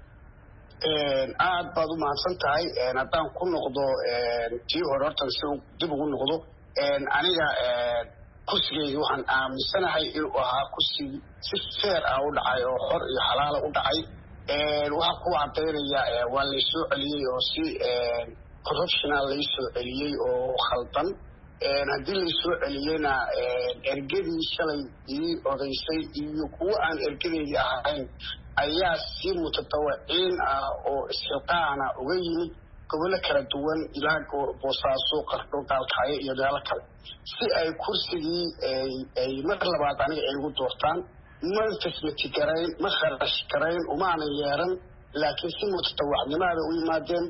aad baad u mahadsan tahay haddaan ku noqdo tii hore hortan si dib ugu noqdo aniga kursigeyga waxaan aaminsanahay inuu ahaa kursi si feer ah u dhacay oo xor iyo xalaala u dhacay waxaa ku cadaynaya waa laysoo celiyey oo si corruptional laysoo celiyey oo khaldan haddii laysoo celiyeyna ergadii shalay ii odaysay iyo kuwo aan ergadeydii ahayn ayaa si mutadawiciin ah oo isxilqaana uga yimid gobollo kala duwan ilaa boosaaso qardho gaalkacyo iyo meelo kale si ay kursigii ay mar labaad aniga ay ugu doortaan ma fasmati garayn ma kharash garayn umaanan yeeran laakiin si mutadawacnimaada u yimaadeen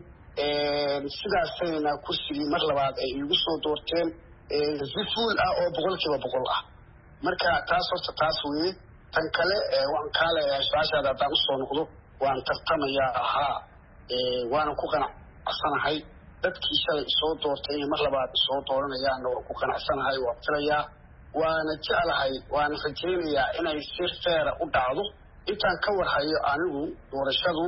sidaasayna kursigii mar labaad ay igu soo doorteen si fuul ah oo boqolkiiba boqol ah marka taas horta taas weye tan kale waan kaale su-aashaada haddaan usoo noqdo waan tartamayaa ahaa waanan ku qanacsanahay dadkii shalay isoo doortay inay mar labaad isoo dooranayaanna waan ku qanacsanahay waan filayaa waana jeclahay waana rajaynayaa inay si feera u dhacdo intaan ka warhayo anigu doorashadu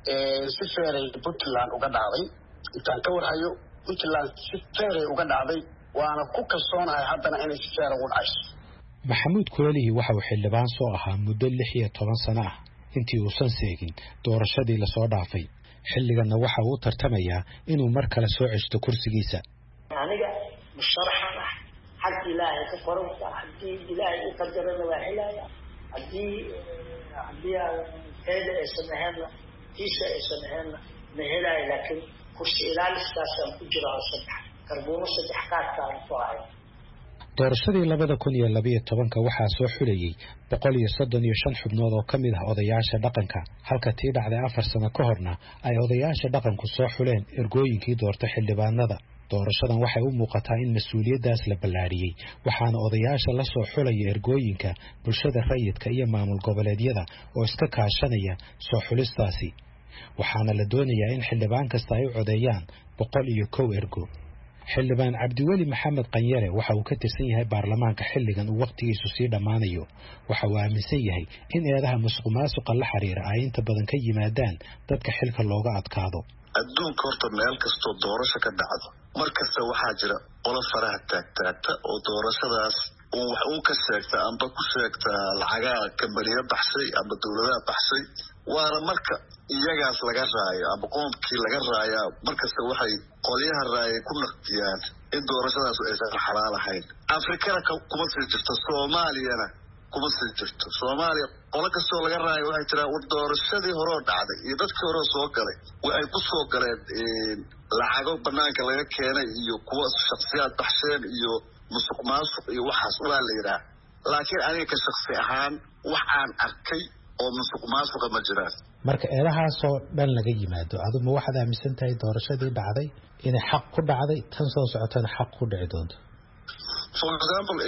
si feeray puntland uga dhacday intaan ka warhayo puntland si feeray uga dhacday waana ku kalsoonahay haddana inay si feera ugu dhacayso maxamuud kulalihi waxa uu xildhibaan soo ahaa muddo lix iyo toban sano ah intii uusan seegin doorashadii lasoo dhaafay xilliganna waxa uu tartamayaa inuu mar kale soo ceshto kursigiisa aniga musharaxan ah xag ilaahay ka qoranta haddii ilaahay u qadarana waa helaya haddii haddii teeda aysan ahaynna tiisa aysan ahaynna ma helaayo laakiin kursi ilaalistaasaan ku jira oo saddex karbuumo saddex qaadkaan ku ahay doorashadii labada kun iyo labiyo tobanka waxaa soo xulayay boqol iyo soddon iyo shan xubnood oo ka mid ah odayaasha dhaqanka halka tii dhacday afar sano ka horna ay odayaasha dhaqanku soo xuleen ergooyinkii doortay xildhibaanada doorashadan waxay u muuqataa in mas-uuliyaddaas la ballaariyey waxaana odayaasha la soo xulaya ergooyinka bulshada rayidka iyo maamul goboleedyada oo iska kaashanaya soo xulistaasi waxaana la doonayaa in xildhibaan kasta ay u codeeyaan boqol iyo kow ergo xildhibaan cabdiweli maxamed qanyare waxa uu ka tirsan yahay baarlamaanka xilligan uu wakhtigiisu sii dhammaanayo waxa uu aaminsan yahay in eedaha musuqmaasuqa la xiriira ay inta badan ka yimaadaan dadka xilka looga adkaado adduunka horta meel kastoo doorasho ka dhacdo mar kasta waxaa jira qolo faraha taagtaagta oo doorashadaas uu wax uu ka sheegta amba ku sheegta lacagaa kambaniya baxshay amba dowladaha baxshay waana marka iyagaas laga raayo amba qoomkii laga raayaa markasta waxay qolyaha raayay ku naqdiyaan in doorashadaas aysan xalaal ahayn afrikana kuma sii jirto soomaaliyana kuma sii jirto soomaaliya qolo kastoo laga raayo waxay jiraan war doorashadii horeo dhacday iyo dadkii horeo soo galay waxay ku soo galeen lacago banaanka laga keenay iyo kuwa shaksiyaad baxsheen iyo musuq maasuq iyo waxaas waa la yidhaah laakiin aniga ka shaksi ahaan wax aan arkay oo musuq maasuqa ma jiraan marka eedahaasoo dhan laga yimaado adigu ma waxaad aaminsan tahay doorashadii dhacday inay xaq ku dhacday tan soo socotana xaq ku dhici doonto for example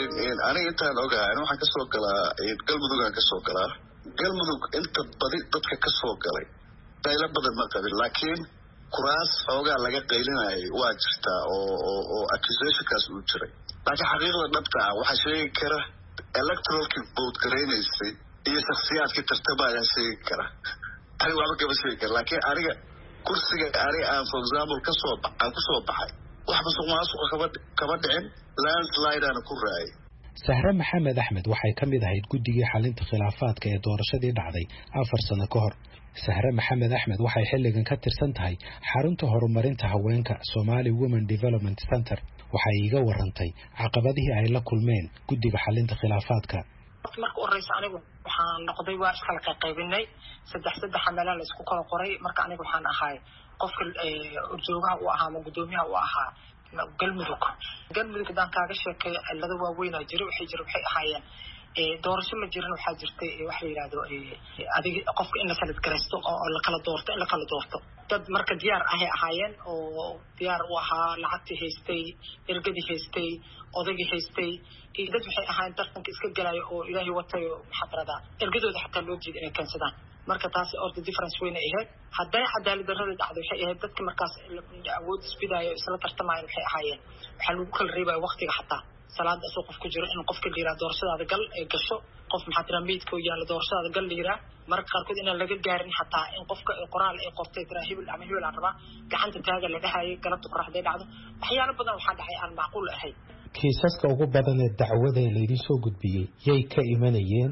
aniga intaan ogahay waxaan kasoo galaa galmudugaan kasoo galaa galmudug inta badi dadka kasoo galay qaylo badan ma qabin laakiin kuraas xoogaa laga qaylinayay waa jirtaa oo oo oo accusationkaas uu jiray laakiin xaqiiqda dhabta ah waxaa sheegi kara electoralkii vote garaynaysay iyo shakhsiyaadkii tartamaya sheegi kara aniga waxba kama sheegi kara laakiin aniga kursiga aniga aan for example kasoo aan kusoo baxay wax musuq maasuqa kaba kaba dhicin landslide aan ku raayay Sahra Maxamed Axmed waxay ka mid ahayd guddigii xalinta khilaafaadka ee doorashadii dhacday afar sano ka hor. Sahra Maxamed Axmed waxay xilligan ka tirsan tahay xarunta horumarinta haweenka Somali Women Development Center. Waxay iga warantay caqabadihii ay la kulmeen guddiga xalinta khilaafaadka. marka horeysa anigu waxaan noqday waa iskala qaybinay saddex saddex xamalaan la isku kala qoray marka anigu waxaan ahay qofka urjoogaha uu ahaa ama gudoomiyaha uu ahaa galmudug galmudug daan kaaga sheekay cilada waaweyn oo jira waxay jira waxay ahaayeen ee doorasho ma jirin waxa jirtay wax la yiraahdo ee adiga qofka in la kala gareysto oo la kala doorto in la kala doorto dad marka diyaar ah ay ahaayeen oo diyaar u ahaa lacagti haystay ergadi haystay odaygi haystay ee dad waxay ahaayeen tartanka iska galay oo ilaahay watay xadrada ergadooda xataa loo jeeday inay kansadaan marka taas oo difference weyn ay ahayd haday cadaalad darrada dhacdo waxay ahayd dadka markaas awood isbidaayo isla tartamayeen waxay ahaayeen waxa lagu kala reebay waqtiga xataa salaad asoo qof ku jiro in qofka liira doorashada gal ay gasho qof maxaa meedka oo yaala doorashada gal liira marka qaarkood in laga gaarin xataa in qofka qoraal ay qortay tiraahib ama hibil aan rabaa gacanta taaga la dhahay galabta qoraxday dhacdo waxyaalo badan waxa dhacay aan macquul ahayn kiisaska ugu badan ee dacwada la idin soo gudbiyay yay ka imanayeen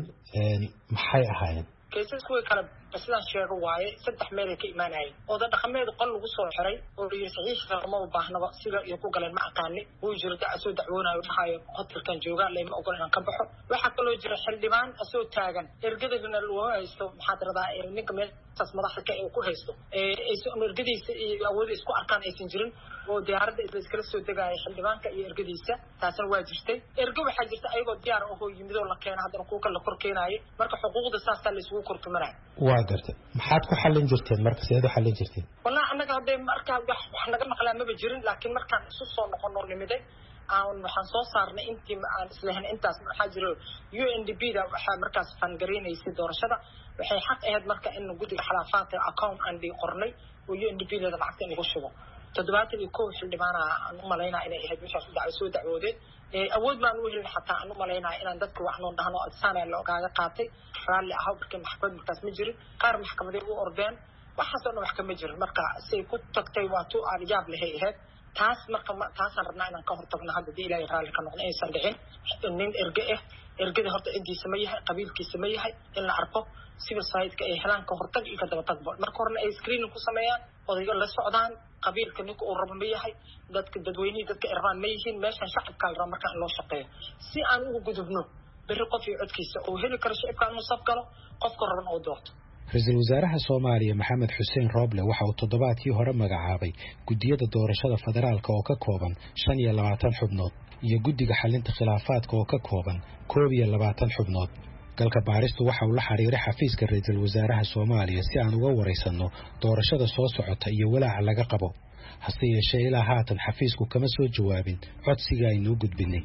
maxay ahaayeen kiisasku way kala sidaan sheego waaye saddex meel ay ka imaanayeen oo dhaqameed qol lagu soo xiray oo iyo saxiixa ma u baahnaba sida iyo ku galeen ma aqaani uu jiro dad soo dacwoonayo dhahayo hotelkan jooga leema ogol inaan ka baxo waxa kale oo jira xildhibaan asoo taagan ergadana loo haysto maxaadaradaa ee ninka meel taas madaxda ka ku haysto ee ay soo ergadiisa iyo awood isku arkaan aysan jirin oo diyaaradda isla iskala soo degaya xildhibaanka iyo ergadiisa taasna waa jirtay ergo waxa jirta ayagoo diyaar ah oo yimid oo la keenay haddana ku kala kor keenay marka xuquuqda saasta la isugu kortumanay waa gartay maxaad ku xallin jirteen marka seed u xallin jirteen wallahi anaga haday marka wax naga maqlaa ma jirin laakiin markaan isu soo noqono nimiday aan waxaan soo saarnay intii aan islahayn intaas waxa jiro U N D P da waxa markaas fangareynaysa doorashada waxay xaq ahayd marka in guddiga xalaafaadka account aan dhig qornay oo U N D P da lacagta lagu shubo toddobaatan iyo kow xildhibaana aan u maleynaa inay ahayd meeshaas dacwo soo dacwooday ee awood baan u helin xataa aan u maleynaa inaan dadka wax noon dhahno adsaana la ogaaga qaatay raalli ah markii maxkamad markaas ma jirin qaar maxkamadeed u ordeen waxa soo wax kama jirin marka say ku tagtay waa tu arjaab leh ahayd taas marka taas aan rabnaa inaan ka hortagno hadda ilaahay raalli ka noqdo aysan dhicin nin erge ah ergada horta intiisa ma yahay qabiilkiisa ma yahay in la arko civil society ay helaan ka hortag iyo ka daba tag marka horna ay screening ku sameeyaan odayga la socdaan qabiilka ninka uu rabo ma yahay dadka dadweynaha dadka Iran ma yihiin meeshan shacabka la marka in loo shaqeeyo si aan ugu gudubno bari qof iyo codkiisa oo heli karo shacabka inuu saf galo qofka raban oo doorto Ra'iisul Wasaaraha Soomaaliya Maxamed Xuseen Roble waxa uu toddobaadkii hore magacaabay gudiyada doorashada federaalka oo ka kooban shan iyo labaatan xubnood iyo guddiga xalinta khilaafaadka oo ka kooban koob iyo labaatan xubnood galka baaristu waxa uu la xiriiray xafiiska Ra'iisul Wasaaraha Soomaaliya si aan uga wareysano doorashada soo socota iyo walaaca laga qabo hase yeeshee ilaa haatan xafiisku kama soo jawaabin codsiga ay noo gudbinay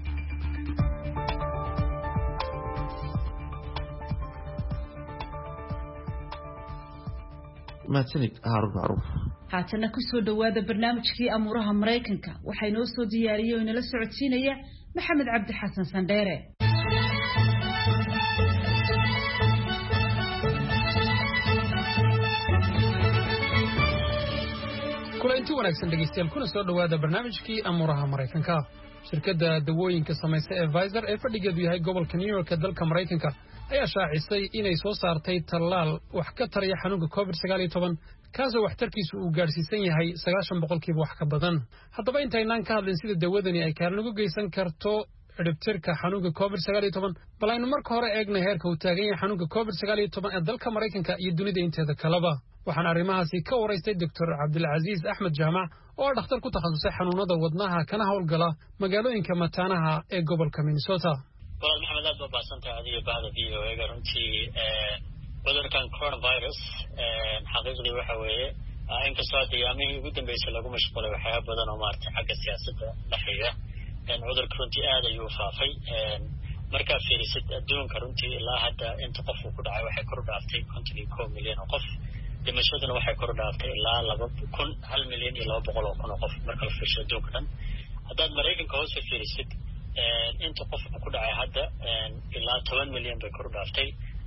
mahadsanid Haarun Macruuf haatana ku soo dhawaada barnaamijkii amuuraha Mareykanka waxa inoo soo diyaariyay oo inala socodsiinaya Maxamed Cabdi Xasan Sandheere kulanti wanaagsan dhageystayaal kuna soo dhawaada barnaamijkii amuuraha Mareykanka shirkadda dawooyinka samaysa ee Pfizer ee fadhigeedu yahay gobolka New York ee dalka Mareykanka ayaa shaacisay inay soo saartay tallaal wax ka taraya xanuunka covid sagaal iyo toban kaasoo waxtarkiisu uu gaarsiisan yahay sagaashan boqolkiiba wax ka badan haddaba intaynaan ka hadlin sida dawadani ay kaalin uga geysan karto ciribtirka xanuunka covid sagaal iyo toban bal aynu marka hore eegnay heerka uu taagan yahay xanuunka covid sagaal iyo toban ee dalka Mareykanka iyo dunida inteeda kaleba waxaan arrimahaasi ka waraystay doctor Cabdilcaziz Axmed Jaamac oo ah dhakhtar ku takhasusay xanuunada wadnaha kana howlgala magaalooyinka mataanaha ee gobolka Minnesota walaal maxamed aad baa baasantahay adiga bahda v o a runtii cudurkan coronavirus xaqiiqdii waxa weeye inkastoo hadda ayaamihii ugu dambeysay lagu mashquulay waxyaaba badan oo maaragtay xagga siyaasadda la xiriira cudurka runtii aad ayuu faafay markaa fiirisid adduunka runtii ilaa hadda inta qof uu ku dhacay waxay kor u dhaaftay konton iyo kow milyan oo qof dhimashaduna waxay kor u dhaaftay ilaa laba kun hal milyan iyo laba boqol oo kun oo qof marka la fiirsho adduunka dhan haddaad Mareykanka hoos ka fiirisid inta qof ku dhacay hadda ilaa toban milyan bay kor u dhaaftay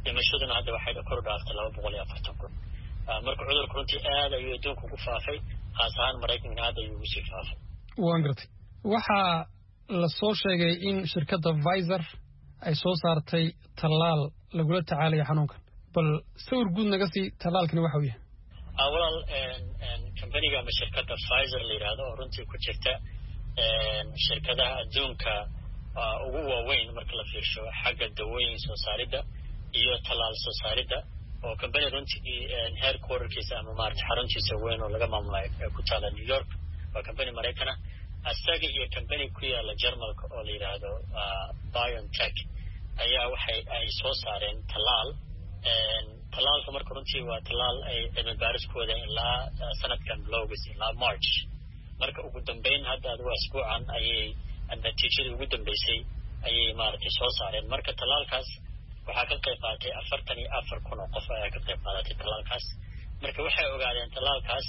dhimashaduna hadda waxay kor u dhaaftay laba boqol iyo afartan kun marka cudurku runtii aad ayuu adduunka ugu faafay khaas ahaan maraykanka aad ayuu ugu sii faafay waan gartay waxaa la soo sheegay in shirkadda Pfizer ay soo saartay tallaal lagula tacaalayo xanuunkan bal sawir guud naga sii tallaalkani waxa uu yahay awal companyga ama shirkadda Pfizer la yiraahdo oo runtii ku jirta shirkadaha adduunka ugu waaweyn marka la fiirsho xagga dawooyin soo saaridda iyo tallaal soo saaridda oo company runtii headquarterkiisa ama maarta xaruntiisa weyn oo laga maamulay ku taala New York waa company Mareykan ah asaga iyo company ku yaala Jarmalka oo la yiraahdo BioNTech ayaa waxay ay soo saareen tallaal talaalka marka runtii waa talaal ay cilmi baaris ku wadeen ilaa sanadkan bilowgiisa ilaa March marka ugu dambeyn hadda adigu asbuucan ayay natiijada ugu dambeysay ayay maaragtay soo saareen marka talaalkaas waxaa ka qayb qaatay afartan iyo afar kun oo qof ayaa ka qayb qaadatay talaalkaas marka waxay ogaadeen talaalkaas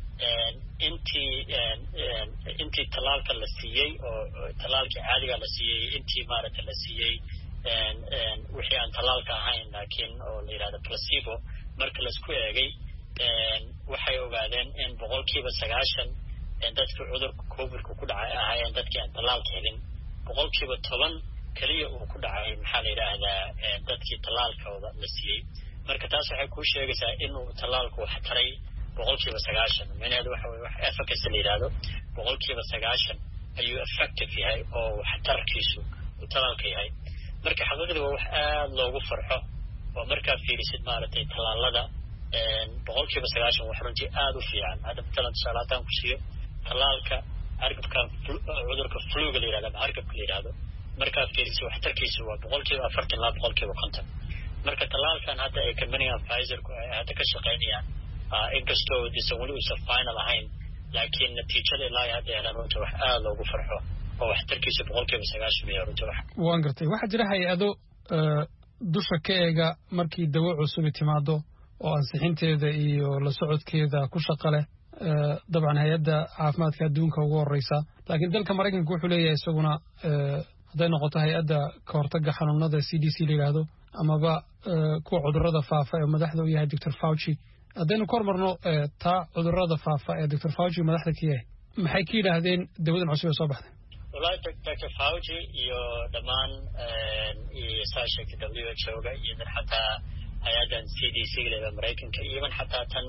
intii intii talaalka la siiyey oo talaalkii caadiga la siiyey intii maaragtay la siiyey wixii aan talaalka ahayn laakiin oo la yidhahdo placebo marka laisku eegay waxay ogaadeen in boqolkiiba sagaashan dadkii cudurka covidka ku dhacay ahaayeen dadkii aan talaalka helin boqolkiiba toban keliya uu ku dhacay maxaa la yidhaahdaa dadkii talaalkooda la siiyey marka taas waxay kuu sheegaysaa inuu talaalku wax taray boqolkiiba sagaashan micnaheedu waxa weye wax efficacy la yidhaahdo boqolkiiba sagaashan ayuu effective yahay oo waxtarkiisu uu talaalka yahay marka xaqiiqdii waa wax aad loogu farxo oo markaa fiirisid maaragtay talaalada boqolkiiba sagaashan wax runtii aad u fiican hadda matalan tusaale haddaan ku siiyo talaalka hargabkan cudurka fluga la yidhahdo ama hargabka la yidhahdo markaa fiirisid waxtarkiisu waa boqolkiiba afartan ilaa boqolkiiba konton marka talaalkan hadda ay companyga Pfizerku ay hadda ka shaqaynayaan inkastoo disan weli uusan final ahayn laakiin natiijada ilaa hadda helaan runtii wax aad loogu farxo oo waxtarkiisa boqolkiiba sagaashan iyo runtii wax waan gartay waxaa jira hay-ado dusha ka eega markii dawo cusub timaado oo ansixinteeda iyo la socodkeeda ku shaqo leh dabcan hay-adda caafimaadka adduunka ugu horeysa laakiin dalka Mareykanka wuxuu leeyahay isaguna hadday noqoto hay-adda ka hortagga xanuunada C D C la yidhaahdo amaba kuwa cudurrada faafa ee madaxda u yahay Doctor Fauci haddaynu ka hormarno taa cudurrada faafa ee Doctor Fauci madaxda ka yahay maxay ka yidhaahdeen dawadan cusub ee soo baxday والله دكتور فاوجي iyo dhamaan iyo saashka W H O ga iyo xataa hay'adan C D C ee Mareykanka iyo xataa tan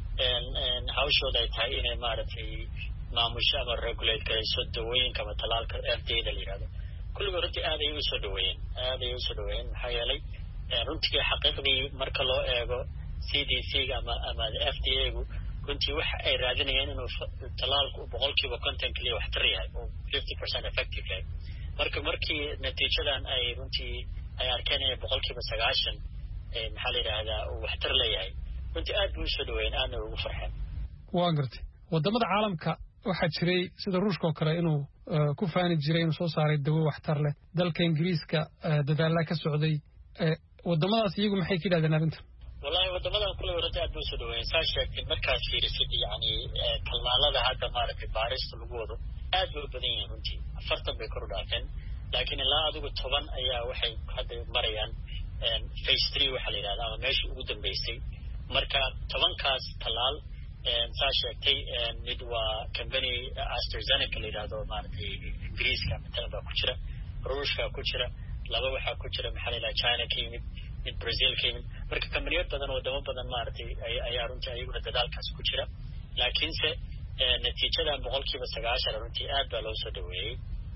in hawshooda ay tahay inay maaragtay maamusha ama regulate garayso dawooyinka ama talaalka F D A da la yiraahdo kulligood runtii aad ay u soo dhaweeyeen aad ay u soo dhaweeyeen maxaa yeelay runtii xaqiiqdii marka loo eego C D C ama ama F D A gu runtii waxa ay raadinayaan inuu talaalku boqolkiiba konton kaliya wax tar yahay oo fifty percent effective yahay marka markii natiijadan ay runtii ay arkeen in boqolkiiba sagaashan ee maxaa la yiraahdaa uu wax tar leeyahay runtii aad buu soo dhaweeyeen aadna ugu farxeen waan gartay wadamada caalamka waxaa jiray sida ruushka oo kale inuu ku faani jiray inuu soo saaray dawo wax tar leh dalka Ingiriiska dadaalla ka socday wadamadaas iyagu maxay ka yiraahdeen arrintan والله wadamadan kulay runtii aad buu soo dhaweeyeen saashka markaas fiirisid yani talaalada hadda maaragtay baarista lagu wado aad buu badan yahay runtii afartan bay kor u dhaafeen laakiin ilaa adigu toban ayaa waxay hadda marayaan phase three waxa la yiraahdaa ama meeshii ugu dambeysay marka tobankaas talaal saa sheegtay mid waa company AstraZeneca la yiraahdo maaragtay Ingiriiska matalan baa ku jira Ruushka ku jira laba waxa ku jira maxaa la yiraahdaa China ka yimid mid Brazil ka yimid marka kambaniyad badan oo wadamo badan maaragtay ayaa runtii ayaguna dadaalkaas ku jira laakiinse natiijadan boqolkiiba sagaashan runtii aad baa loo soo dhaweeyey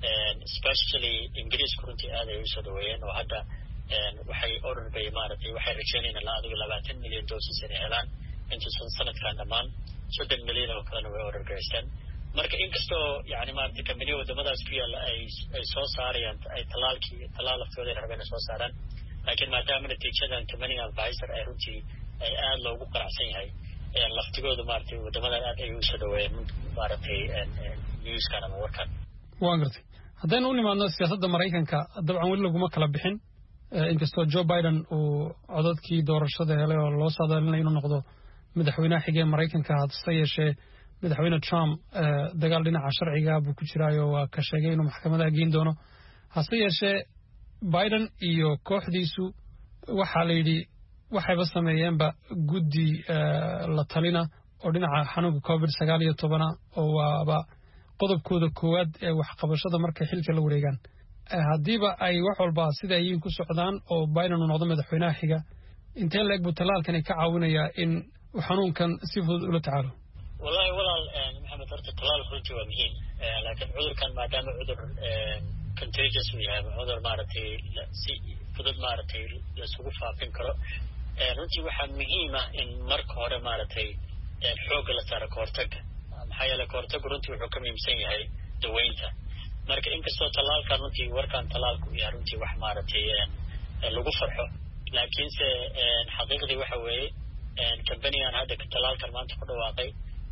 especially Ingiriisku runtii aad ay u soo dhaweeyeen oo hadda waxay order bay maaragtay waxay rajaynayaan ilaa adigu labaatan milyan doses inay helaan inta sanadkan dhammaan soddon milyan oo kalena way order gareysteen marka inkastoo yani maaragtay kambaniya wadamadaas ku yaalla ay ay soo saarayaan ay talaalkii talaal laftooda rabeen soo saaraan laakiin maadaama natiijadan companyga Pfizer ay runtii ay aad loogu qaracsan yahay laftigooda maaragtay wadamadan aad ay u soo dhaweeyeen maaragtay newskan ama warkan waan gartay haddaynu u nimaadno siyaasadda Mareykanka dabcan weli laguma kala bixin inkastoo Joe Biden uu codadkii doorashada helay oo loo saadaalinayo inuu noqdo madaxweynaha xigeen Mareykanka hadse yeeshee madaxweyne Trump dagaal dhinaca sharciga buu ku jiraayo waa ka sheegay inuu maxkamadaha geyn doono hase yeeshee Biden iyo kooxdiisu waxaa la yidhi waxayba sameeyeenba guddi la talina oo dhinaca xanuunka covid sagaal iyo tobana oo waaba qodobkooda koowaad ee waxqabashada markay xilka la wareegaan haddiiba ay wax walba sida ay ku socdaan oo Biden uu noqdo madaxweynaha xiga intee leeg buu talaalkan ka caawinayaa in xanuunkan si fudud ula tacaalo wallahi walaal maxamed horta talaal runtii waa muhiim laakiin cudurkan maadaama cudur contagious uu yahay cudur maaragtay si fudud maaragtay la isugu faafin karo runtii waxaa muhiim ah in marka hore maaragtay xoogga la saaro kahortagga maxaa yeelay kahortaggu runtii wuxuu ka muhiimsan yahay daweynta marka inkastoo talaalkan runtii warkan talaalku yahay runtii wax maaragtay lagu farxo laakiinse xaqiiqdii waxa weeye kambanigan hadda talaalkan maanta ku dhawaaqay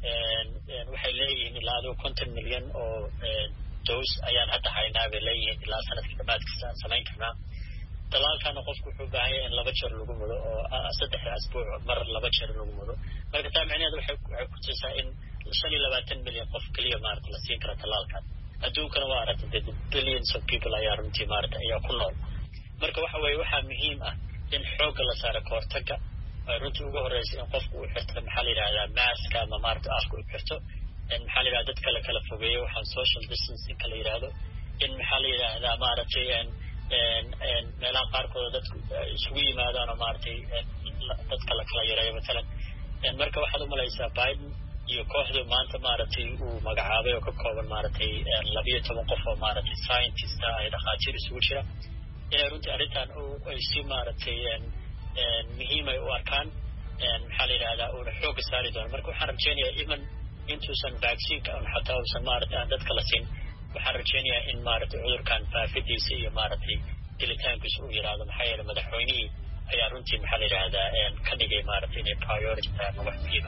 waxay leeyihiin ilaa adigu konton milyan oo dos ayaan hadda haynaa bay leeyihiin ilaa sanadka dhammaadkiisa aan samayn karnaa talaalkana qofku wuxuu u baahan yahay in laba jeer lagu mudo oo saddex asbuuc mar laba jeer lagu mudo marka taa micnaheedu waxay waxay ku tusaa in shan iyo labaatan milyan qof keliya maaragta la siin kara talaalkan adduunkana waa aragtay billions of people ayaa runtii maaragta ayaa ku nool marka waxa weeye waxaa muhiim ah in xoogga la saaro kahortagga runtii ugu horeysa in qofku uu xirto maxaa la yidhahdaa maaska ama maaragta afka uu xirto maxaa la yidhahdaa dadka la kala fogeeyo waxaan social distancing la yidhaahdo in maxaa la yidhahdaa maaragtay meelaha qaarkooda dadku isugu yimaadaan oo maaragtay dadka la kala yareeyo matalan marka waxaad u malaysaa Biden iyo kooxdu maanta maaragtay uu magacaabay oo ka kooban maaragtay labiyo toban qof oo maaragtay scientist ah ay dhakhaatiir isugu jira inay runtii arrintan ay si maaragtay muhiim ay u arkaan maxaa la yidhahdaa uuna xoogga saari doono marka waxaan rajeynayaa iman intuusan vaccineka xataa uusan maaragtay aan dadka la siin waxaan rajeynayaa in maaragtay cudurkan faafidiisa iyo maaragtay dilitaankiisa uu yiraahdo maxaa yeelay madaxweynihii ayaa runtii maxaa la yidhahdaa ka dhigay maaragtay inay priority tahay ama wax muhiim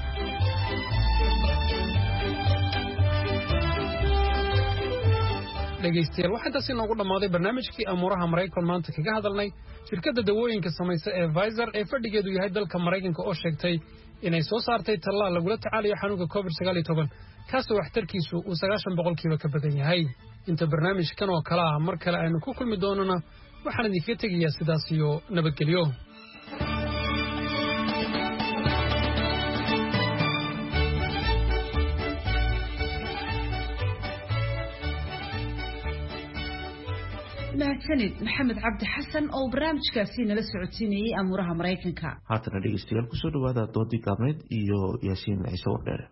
dhegaystayaal waxaa intaasi noogu dhammaaday barnaamijkii amuuraha maraykan maanta kaga hadalnay shirkadda dawooyinka samaysa ee Pfizer ee fadhigeedu yahay dalka Maraykanka oo sheegtay inay soo saartay tallaal lagula tacaalayo xanuunka covid sagaal iyo toban kaasoo waxtarkiisu uu sagaashan boqolkiiba ka badan yahay inta barnaamijkan oo kale ah mar kale aynu ku kulmi doonana waxaan idinkaga tegayaa sidaas iyo nabadgelyo mahadsanid maxamed cabdi xasan oo barnaamijkaasi nala socodsiinayay amuuraha maraykanka haatana dhegeystayaal kusoo dhawaada doodii gaabneed iyo yaasiin ciise wardheere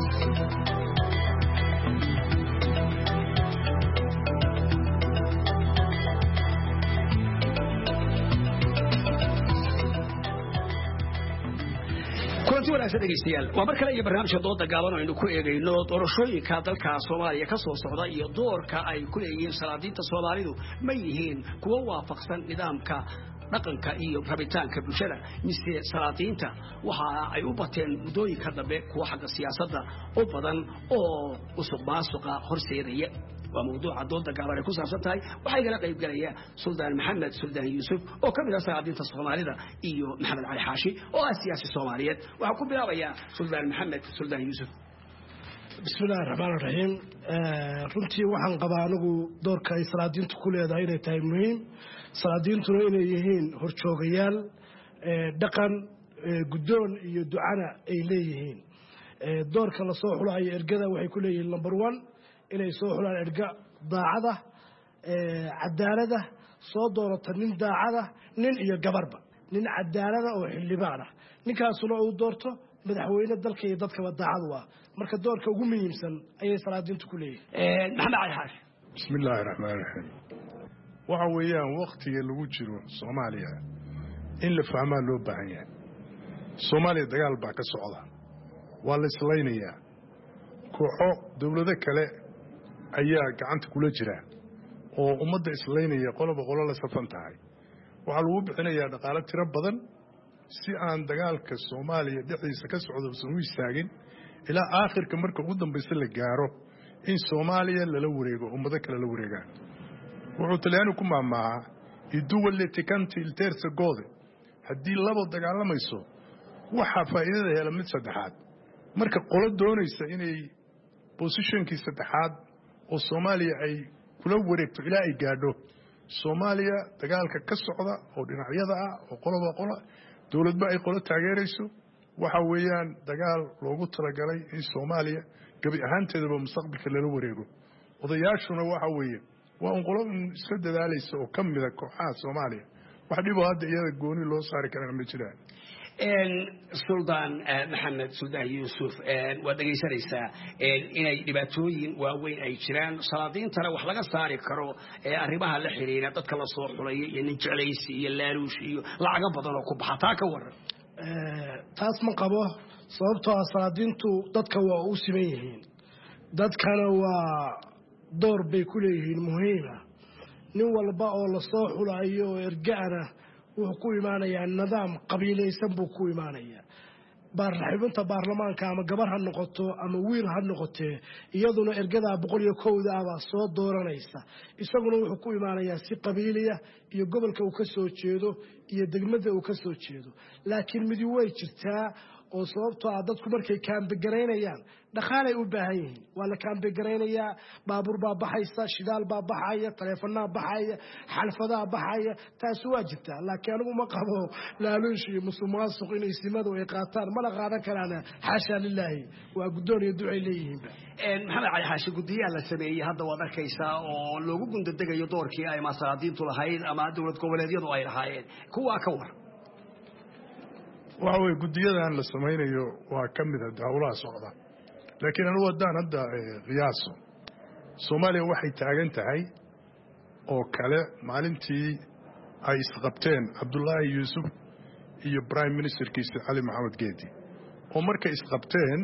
kulanti wanaagsan dhegeystayaal waa mar kale iyo barnaamijka dooda gaaban oo aynu ku eegayno doorashooyinka dalka Soomaaliya ka soo socda iyo doorka ay ku leeyihiin salaadiinta Soomaalidu ma yihiin kuwa waafaqsan nidaamka dhaqanka iyo rabitaanka bulshada mise salaadiinta waxa ay u bateen mudooyinka dambe kuwa xagga siyaasadda u badan oo usuqmaasuqa horseedaya waa mawduuca dooda gaaban ee ku saabsan tahay waxaa igala qayb galaya Suldaan Maxamed Suldaan Yuusuf oo ka mid ah salaadiinta Soomaalida iyo Maxamed Cali Xaashi oo ah siyaasi Soomaaliyeed waxaa ku bilaabaya Suldaan Maxamed Suldaan Yuusuf bismillaahi raxmaani raxiim runtii waxaan qabaa anigu doorka ay salaadiintu ku leedahay inay tahay muhiim salaadiintuna inay yihiin horjoogayaal dhaqan guddoon iyo ducana ay leeyihiin doorka la soo xulayo ergada waxay ku leeyihiin number one inay soo xulaan erga daacada cadaalada soo doorata nin daacada nin iyo gabarba nin cadaalada oo xildhibaan ah ninkaasuna uu doorto madaxweyne dalka iyo dadkaba daacad waa marka doorka ugu muhiimsan ayay salaadiintu ku leeyihiin maxamed cali xaashi bismillaahi raxmaani raxiim waxa weeyaan waktiga lagu jiro Soomaaliya in la fahmaa loo baahan yahay Soomaaliya dagaal baa ka socda waa la islaynayaa kooxo dawlado kale ayaa gacanta kula jira oo ummadda islaynaya qoloba qolo la safan tahay waxaa lagu bixinayaa dhaqaale tiro badan si aan dagaalka Soomaaliya dhexdiisa ka socdo soo istaagin ilaa aakhirka marka ugu dambaysa la gaaro in Soomaaliya lala wareego ummado kale la wareegaan wuxuu talyaani ku maamaaha iduwalle tikanti il terzo gode haddii labo dagaalamayso waxa faa'iidada hela mid saddexaad marka qolo doonaysa inay positionkii saddexaad oo Soomaaliya ay kula wareegto ilaa ay gaadho soomaaliya dagaalka ka socda oo dhinacyada ah oo qoloba qola dowladba ay qolo taageerayso waxa weeyaan dagaal loogu talagalay in soomaaliya gabi ahaanteedaba mustaqbalka lala wareego odayaashuna waxa weeye waa un qolo iska dadaalaysa oo ka mida kooxaha soomaaliya wax dhibo hadda iyada gooni loo saari karana ma jiraan suldaan maxamed suldaan yuusuf waad dhegaysanaysaa inay dhibaatooyin waaweyn ay jiraan salaadiintana wax laga saari karo arrimaha la xiriira dadka la soo xulaya iyo nin jeclaysi iyo laaluush iyo lacago badan oo ku baxa taa ka waran taas ma qabo sababtoo ah salaadiintu dadka waa u siman yihiin dadkana waa door bay ku leeyihiin muhiima nin walba oo lasoo xulayo oo erga'ana wuxuu ku imaanayaa nidaam qabiilaysan buu ku imaanayaa xubinta baarlamaanka ama gabar ha noqoto ama wiil ha noqotee iyaduna ergadaa boqol iyo kowda ah baa soo dooranaysa isaguna wuxuu ku imaanayaa si qabiiliya iyo gobolka uu ka soo jeedo iyo degmada uu ka soo jeedo laakiin midi way jirtaa oo sababtoo ah dadku markay kaambegaraynayaan dhaqaalay u baahan yihiin waa la kaambegaraynaya baabuur baa baxaysa shidaal baa baxaya taleefanaa baxaya xalfadaa baxaya taasi waa jirtaa laakiin anigu ma qabo laaluush iyo musuqmaasuq inay simadu ay qaataan mana qaadan karaan xaasha lilaahi waa guddoon iyo ducay leeyihiinba maxamed cali xaashi guddiyaha la sameeyey hadda waad arkaysaa oo loogu gundadegayo doorkii ay masalaadiintu lahayd ama dowlad goboleedyadu ay lahaayeen kuwaa ka war waxa weye guddiyadan la samaynayo waa ka mid a howlaha socda laakiin anugu haddaan hadda qiyaaso soomaaliya waxay taagan tahay oo kale maalintii ay isqabteen cabdullaahi yuusuf iyo prime ministerkiisa cali maxamed geedi oo markay isqabteen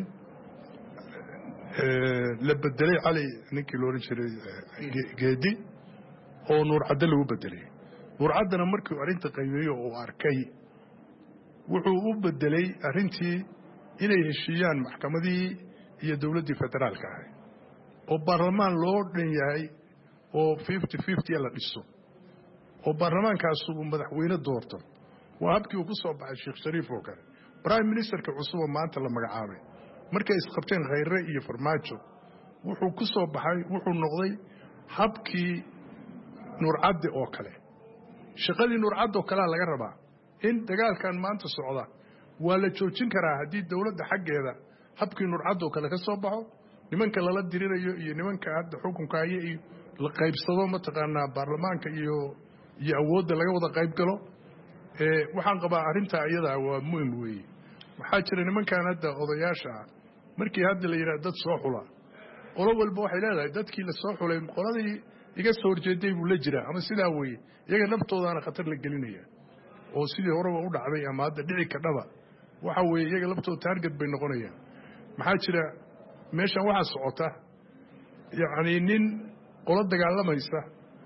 la bedelay cali ninkii loodhan jiray geedi oo nuurcaddo lagu bedelay nuurcaddana markii arrinta qaybeeyo uu arkay wuxuu u bedelay arrintii inay heshiiyaan maxkamadihii iyo dowladdii federaalka ahay oo baarlamaan loo dhan yahay oo fifty fifty la dhiso oo baarlamaankaas uu madaxweyne doorto waa habkii uu ku soo baxay sheekh shariif oo kale prime ministerka cusub oo maanta la magacaabay markay isqabteen khayre iyo farmaajo wuxuu ku soo baxay wuxuu noqday habkii nuurcadde oo kale shaqadii nuurcadde oo kalea laga rabaa in dagaalkan maanta socda waa la joojin karaa haddii dowladda xaggeeda habkii nuurcadde oo kale ka soo baxo nimanka lala dirirayo iyo nimanka hadda xukunka haya iyo la qaybsado mataqaanaa baarlamaanka iyo iyo awoodda laga wada qayb galo waxaan qabaa arrintaa iyadaa waa muhim weeye waxaa jira nimankan hadda odayaasha ah markii hadda la yidhaha dad soo xula qolo walba waxay leedahay dadkii la soo xulay qoladii iga soo horjeeday buu la jiraa ama sidaa weeye iyaga naftoodaana khatar la gelinaya oo sidii horeba u dhacday ama hadda dhici kadhaba waxa weeye iyaga laftooda taarget bay noqonayaan maxaa jira meeshan waxaa socota yacni nin qolo dagaalamaysa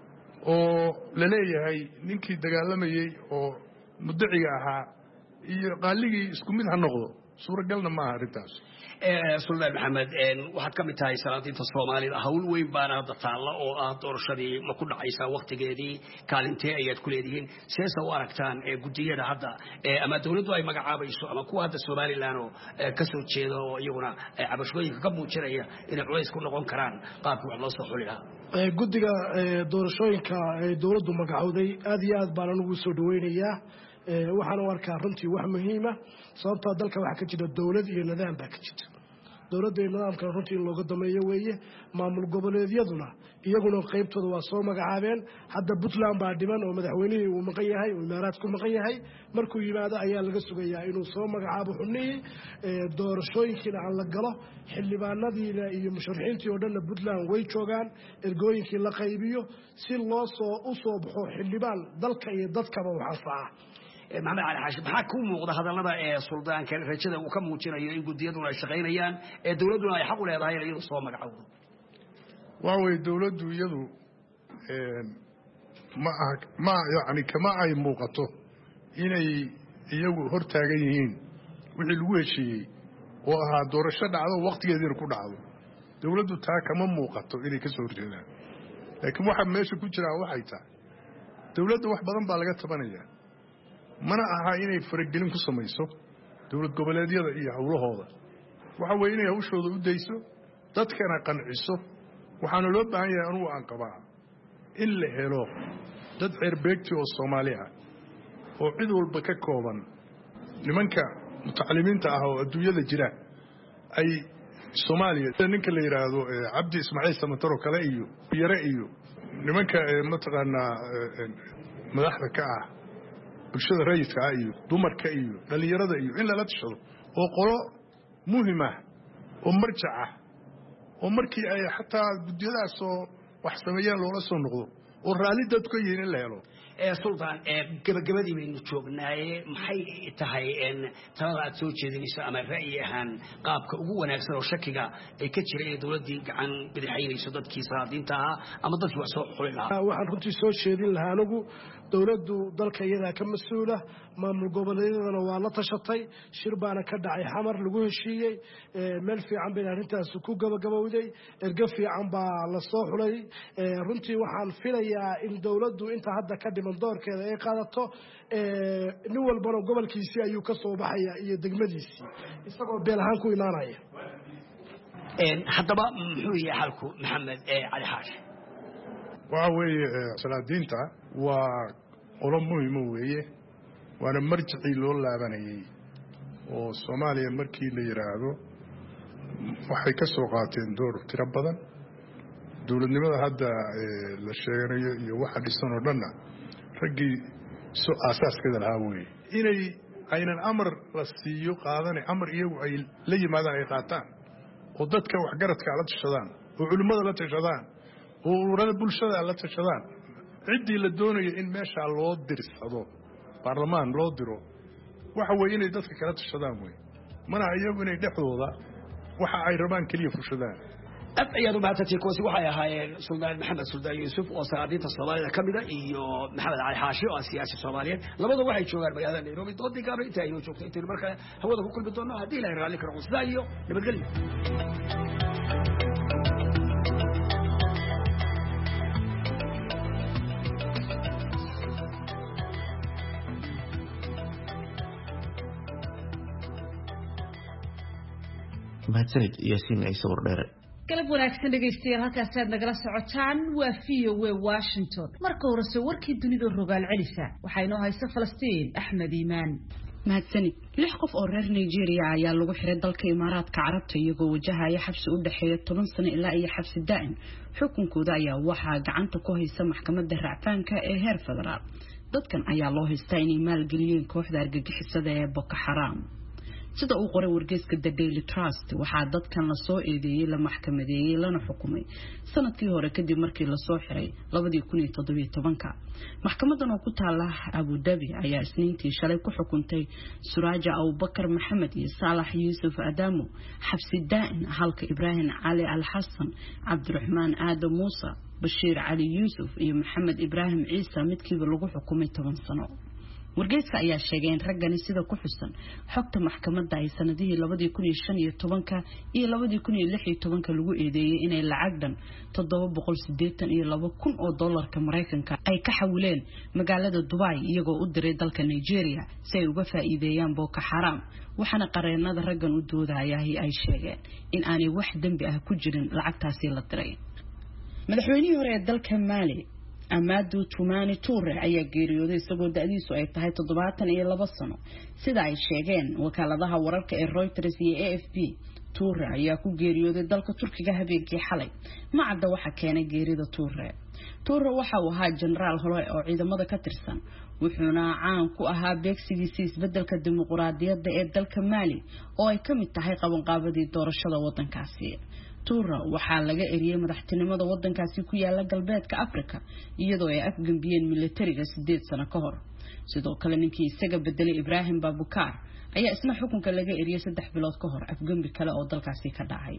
oo la leeyahay ninkii dagaalamayey oo muddaciga ahaa iyo qaaligii isku mid ha noqdo suuragalna maaha arrintaas suldaan maxamed waxaad ka mid tahay salaadiinta soomaalida hawl weyn baana hadda taalla oo ah doorashadii ma ku dhacaysaa waktigeedii kaalintee ayaad ku leedihiin seesa u aragtaan guddiyada hadda ama dowladdu ay magacaabayso ama kuwa hadda somalilan oo ka soo jeeda oo iyaguna cabashooyinka ka muujinaya inay culays ku noqon karaan qaabkii wax loo soo xuli lahaa guddiga doorashooyinka ee dowladdu magacowday aad iyo aad baan anigu soo dhaweynayaa waxaan u arkaa runtii wax muhiima sababtaa dalka waxaa ka jira dowlad iyo nidaam baa ka jirta dowladda iyo nidaamkana runtii in looga dameeyo weeye maamul goboleedyaduna iyaguna qaybtooda waa soo magacaabeen hadda puntland baa dhiman oo madaxweynihii uu maqan yahay oo imaaraadku maqan yahay markuu yimaado ayaa laga sugayaa inuu soo magacaabo xubnihii doorashooyinkiina aan la galo xildhibaanadiina iyo musharaxiintii oo dhanna puntland way joogaan ergooyinkii la qaybiyo si loo soo u soo baxo xildhibaan dalka iyo dadkaba wax anfaca maxamed cali xaashi maxaa ku muuqda hadallada ee suldaanka rajada uu ka muujinayo in guddiyaduna ay shaqaynayaan ee dowladduna ay xaq u leedahay in iyadu soo magacowdo waxa weeye dowladdu iyadu ma aha ma yacni kama ay muuqato inay iyagu hor taagan yihiin wixii lagu heshiiyey oo ahaa doorasho dhacdo waqtigeediina ku dhacdo dowladdu taa kama muuqato inay ka soo horjeedaan laakiin waxa meesha ku jiraa waxay tahay dowladda wax badan baa laga tabanayaa mana aha inay faragelin ku samayso dowlad goboleedyada iyo howlahooda waxa weeye inay hawshooda u dayso dadkana qanciso waxaana loo baahan yahay anugu aan qabaa in la helo dad ceerbeegti oo Soomaali ah oo cid walba ka kooban nimanka mutacalimiinta ah oo adduunyada jira ay Soomaaliya ninka la yiraahdo Cabdi Ismaaciil Samataro kale iyo yare iyo nimanka mataqaana madaxda ka ah bulshada rayidka ah iyo dumarka iyo dhalinyarada iyo in la tashado oo qolo muhiim ah oo marjac ah oo markii ay xataa guddiyadaas oo wax sameeyaan loola soo noqdo oo raali dadku yihiin in la helo ee sultan ee gabagabadii baynu joognaaye maxay tahay in talada aad soo jeedinayso ama ra'yi ahaan qaabka ugu wanaagsan oo shakiga ay ka jireen dawladii gacan bidixaynayso dadkii saadiinta ah ama dadkii wax soo xulay lahaa waxaan runtii soo sheedin lahaa anigu dawladdu dalka iyada ka mas'uula maamul goboleedyadana waa la tashatay shir baana ka dhacay xamar lagu heshiiyey meel fiican bay arrintaas ku gabagabowday erga fiican baa la soo xulay runtii waxaan filayaa in dawladdu inta hadda ka dhiman doorkeeda ay qaadato nin walbana gobolkiisii ayuu ka soo baxaya iyo degmadiisii isagoo beel ahaan ku imaanaya haddaba muxuu yahay xalku maxamed cali xaashi waxa weeye salaadiinta waa qolo muhiimo weeye waana marjicii loo laabanayay oo Soomaaliya markii la yiraahdo waxay ka soo qaateen door tiro badan dawladnimada hadda la sheeganayo iyo waxa dhisan oo dhanna raggii soo aasaaskada lahaa weeye inay aynan amar la siiyo qaadanay amar iyagu ay la yimaadaan ay qaataan oo dadka waxgaradka la tashadaan oo culimada la tashadaan oo ururada bulshada la tashadaan cidii la doonayo in meesha loo dirsado baarlamaan loo diro waxa weeye inay dadka kala tashadaan weeye mana iyagu inay dhexdooda waxa ay rabaan kaliya fushadaan أب أيضا بعد تيكوسي وحيا هاي سلطان محمد سلطان يوسف وصناديق الصومالية كاملة إيو محمد علي حاشي وسياسي الصومالية لما ضوى واحد شغال بهذا نيروبي ضدي قابل إنت أيوه شوفت إنت المركة هو ده كل بدونه هدي لا يرى لك رقص لا أيوه لما تقول ما تسند ياسين عيسى ورديرة galab wanaagsan dhegaystayaal halkaas aad nagala socotaan waa V O A Washington marka hore soo warkii dunida rogaal celisa waxay noo hayso Falastiin Axmed Iimaan mahadsanid lix qof oo reer Nigeria ayaa lagu xiray dalka Imaaraadka Carabta iyagoo wajahaya xabsi u dhaxeeya toban sano ilaa iyo xabsi daa'im xukunkooda ayaa waxaa gacanta ku haysa maxkamadda racfaanka ee heer federaal dadkan ayaa loo haystaa inay maalgeliyeen kooxda argagixisada ee Boko Haram sida uu qoray wargeyska The Daily Trust waxaa dadkan la soo eedeeyay la maxkamadeeyay lana xukumay sanadkii hore kadib markii la soo xiray laba kun iyo toddoba iyo toban maxkamadan oo ku taala Abu Dhabi ayaa isniintii shalay ku xukuntay Suraja Abubakar Maxamed iyo Salah Yusuf Adamo xabsi daa'im halka Ibrahim Ali Al-Hassan Abdurrahman Adam Musa Bashir Ali Yusuf iyo Maxamed Ibrahim Ciisa midkiiba lagu xukumay toban sano wargeyska ayaa sheegay in raggani sida ku xusan xogta maxkamadda ay sanadihii laba kun iyo shan iyo toban iyo laba kun iyo lix iyo toban lagu eedeeyay inay lacag dhan toddoba boqol siddeetan iyo laba kun oo dollarka Mareykanka ay ka xawileen magaalada Dubai iyagoo u diray dalka Nigeria si ay uga faa'iideeyaan Boko Haram waxaana qareenada raggan u doodayay ay sheegeen in aanay wax dambi ah ku jirin lacagtaasi la diray madaxweynihii hore ee dalka Mali Amadou Toumani Touré ayaa geeriyooday isagoo da'diisu ay tahay toddobaatan iyo laba sano sida ay sheegeen wakaaladaha wararka ee Reuters iyo A F P Touré ayaa ku geeriyooday dalka Turkiga habeenkii xalay ma cadda waxa keenay geerida Touré Touré waxa uu ahaa generaal hore oo ciidamada ka tirsan wuxuuna caan ku ahaa beegsigiisa isbeddelka dimuqraadiyadda ee dalka Mali oo ay ka mid tahay qabanqaabadii doorashada waddankaasi Touré waxaa laga eriyay madaxtinimada waddankaasi ku yaala galbeedka Afrika iyadoo ay afgambiyeen militariga sideed sano ka hor sidoo kale ninkii isaga bedelay Ibrahim Babukar ayaa isna xukunka laga eriyay saddex bilood ka hor afgambi kale oo dalkaasi ka dhacay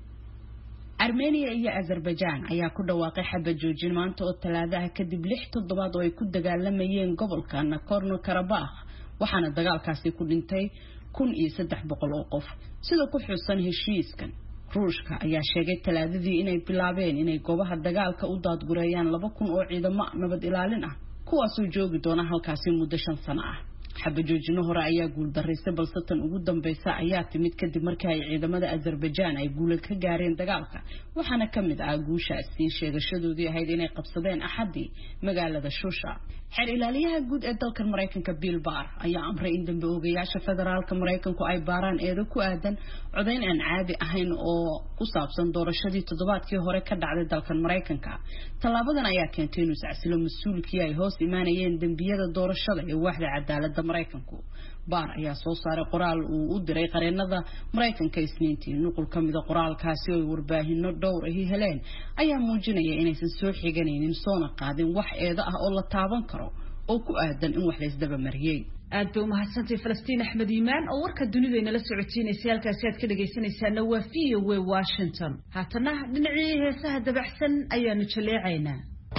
Armenia iyo Azerbaijan ayaa ku dhawaaqay xabad joojin maanta oo talaadaha kadib lix toddobaad oo ay ku dagaalamayeen gobolka Nagorno-Karabakh waxaana dagaalkaasi ku dhintay kun iyo saddex boqol oo qof sida ku xusan heshiiskan Ruushka ayaa sheegay talaadadii inay bilaabeen inay goobaha dagaalka u daadgureeyaan laba kun oo ciidamo nabad ilaalin ah kuwaas oo joogi doona halkaasi muddo shan sano ah xabajoojino hore ayaa guul daraysay balse tan ugu dambaysa ayaa timid kadib markii ay ciidamada Azerbaijan ay guul ka gaareen dagaalka waxaana kamid ah guushaasi sheegashadoodii ahayd inay qabsadeen axadii magaalada Shusha xer ilaaliyaha guud ee dalka Mareykanka Bill Barr ayaa amray in dambe ogayaasha federaalka Mareykanku ay baaraan eedo ku aadan codayn aan caadi ahayn oo ku saabsan doorashadii toddobaadkii hore ka dhacday dalka Mareykanka talaabadan ayaa keentay inuu iscasilo mas'uulkii ay hoos imaanayeen dambiyada doorashada ee waaxda cadaaladda Mareykanku Barr ayaa soo saaray qoraal uu u diray qareenada Mareykanka Isniintii nuqul kamid ah qoraalkaasi oo warbaahinno dhowr ah heleen ayaa muujinaya inaysan soo xiganaynin soona qaadin wax eedo ah oo la taaban karo oo ku aadan in wax la isdaba mariyay aad buu mahadsantahay Falastiin Axmed Iimaan oo warka dunida la socodsiinaysa halkaas aad ka dhageysanaysaan waa V O A Washington haatana dhinacii heesaha dabaxsan ayaanu jaleecaynaa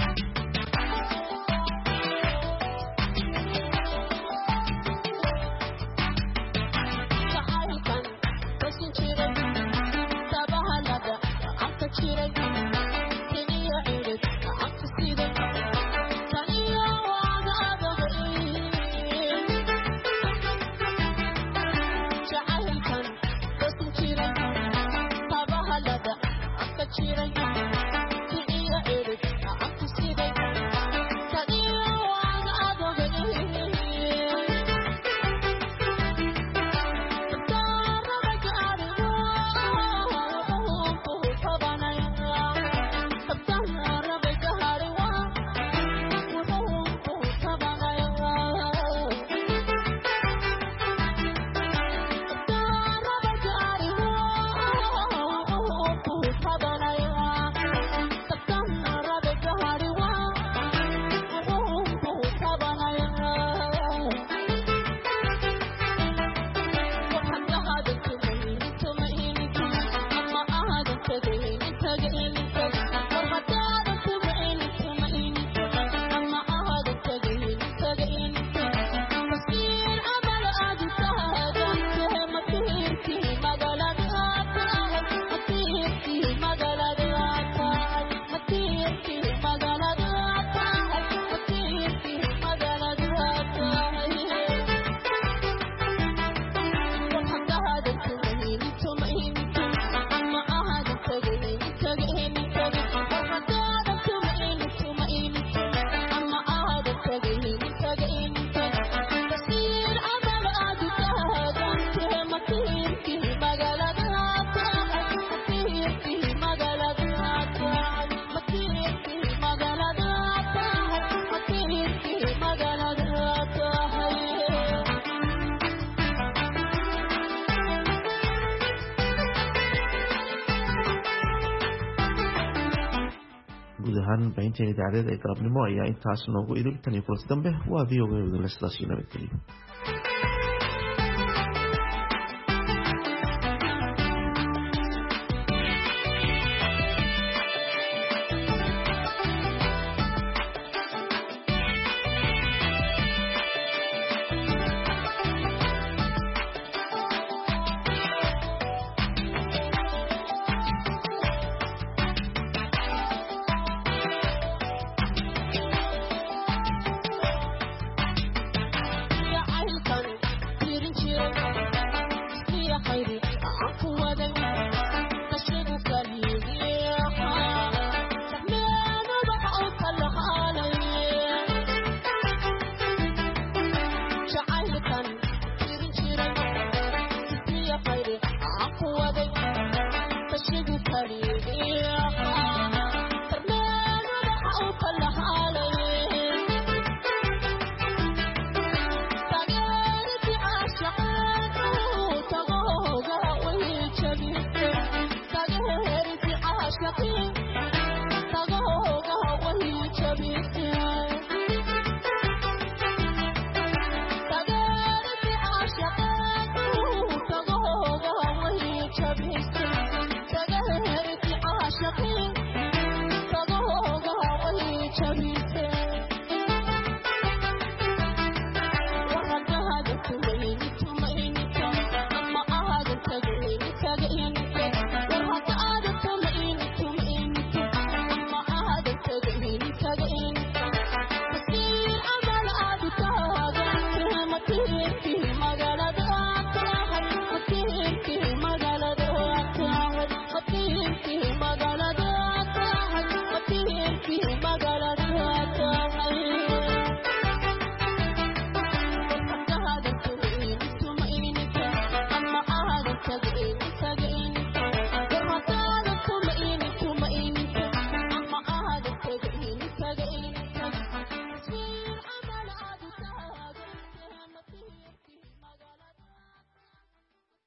bainteen idaacadda ee galabnimo ayaa intaas noogu idil tan iyo kulanti dambe waa V O A wadala sidaas iyo nabadgelyo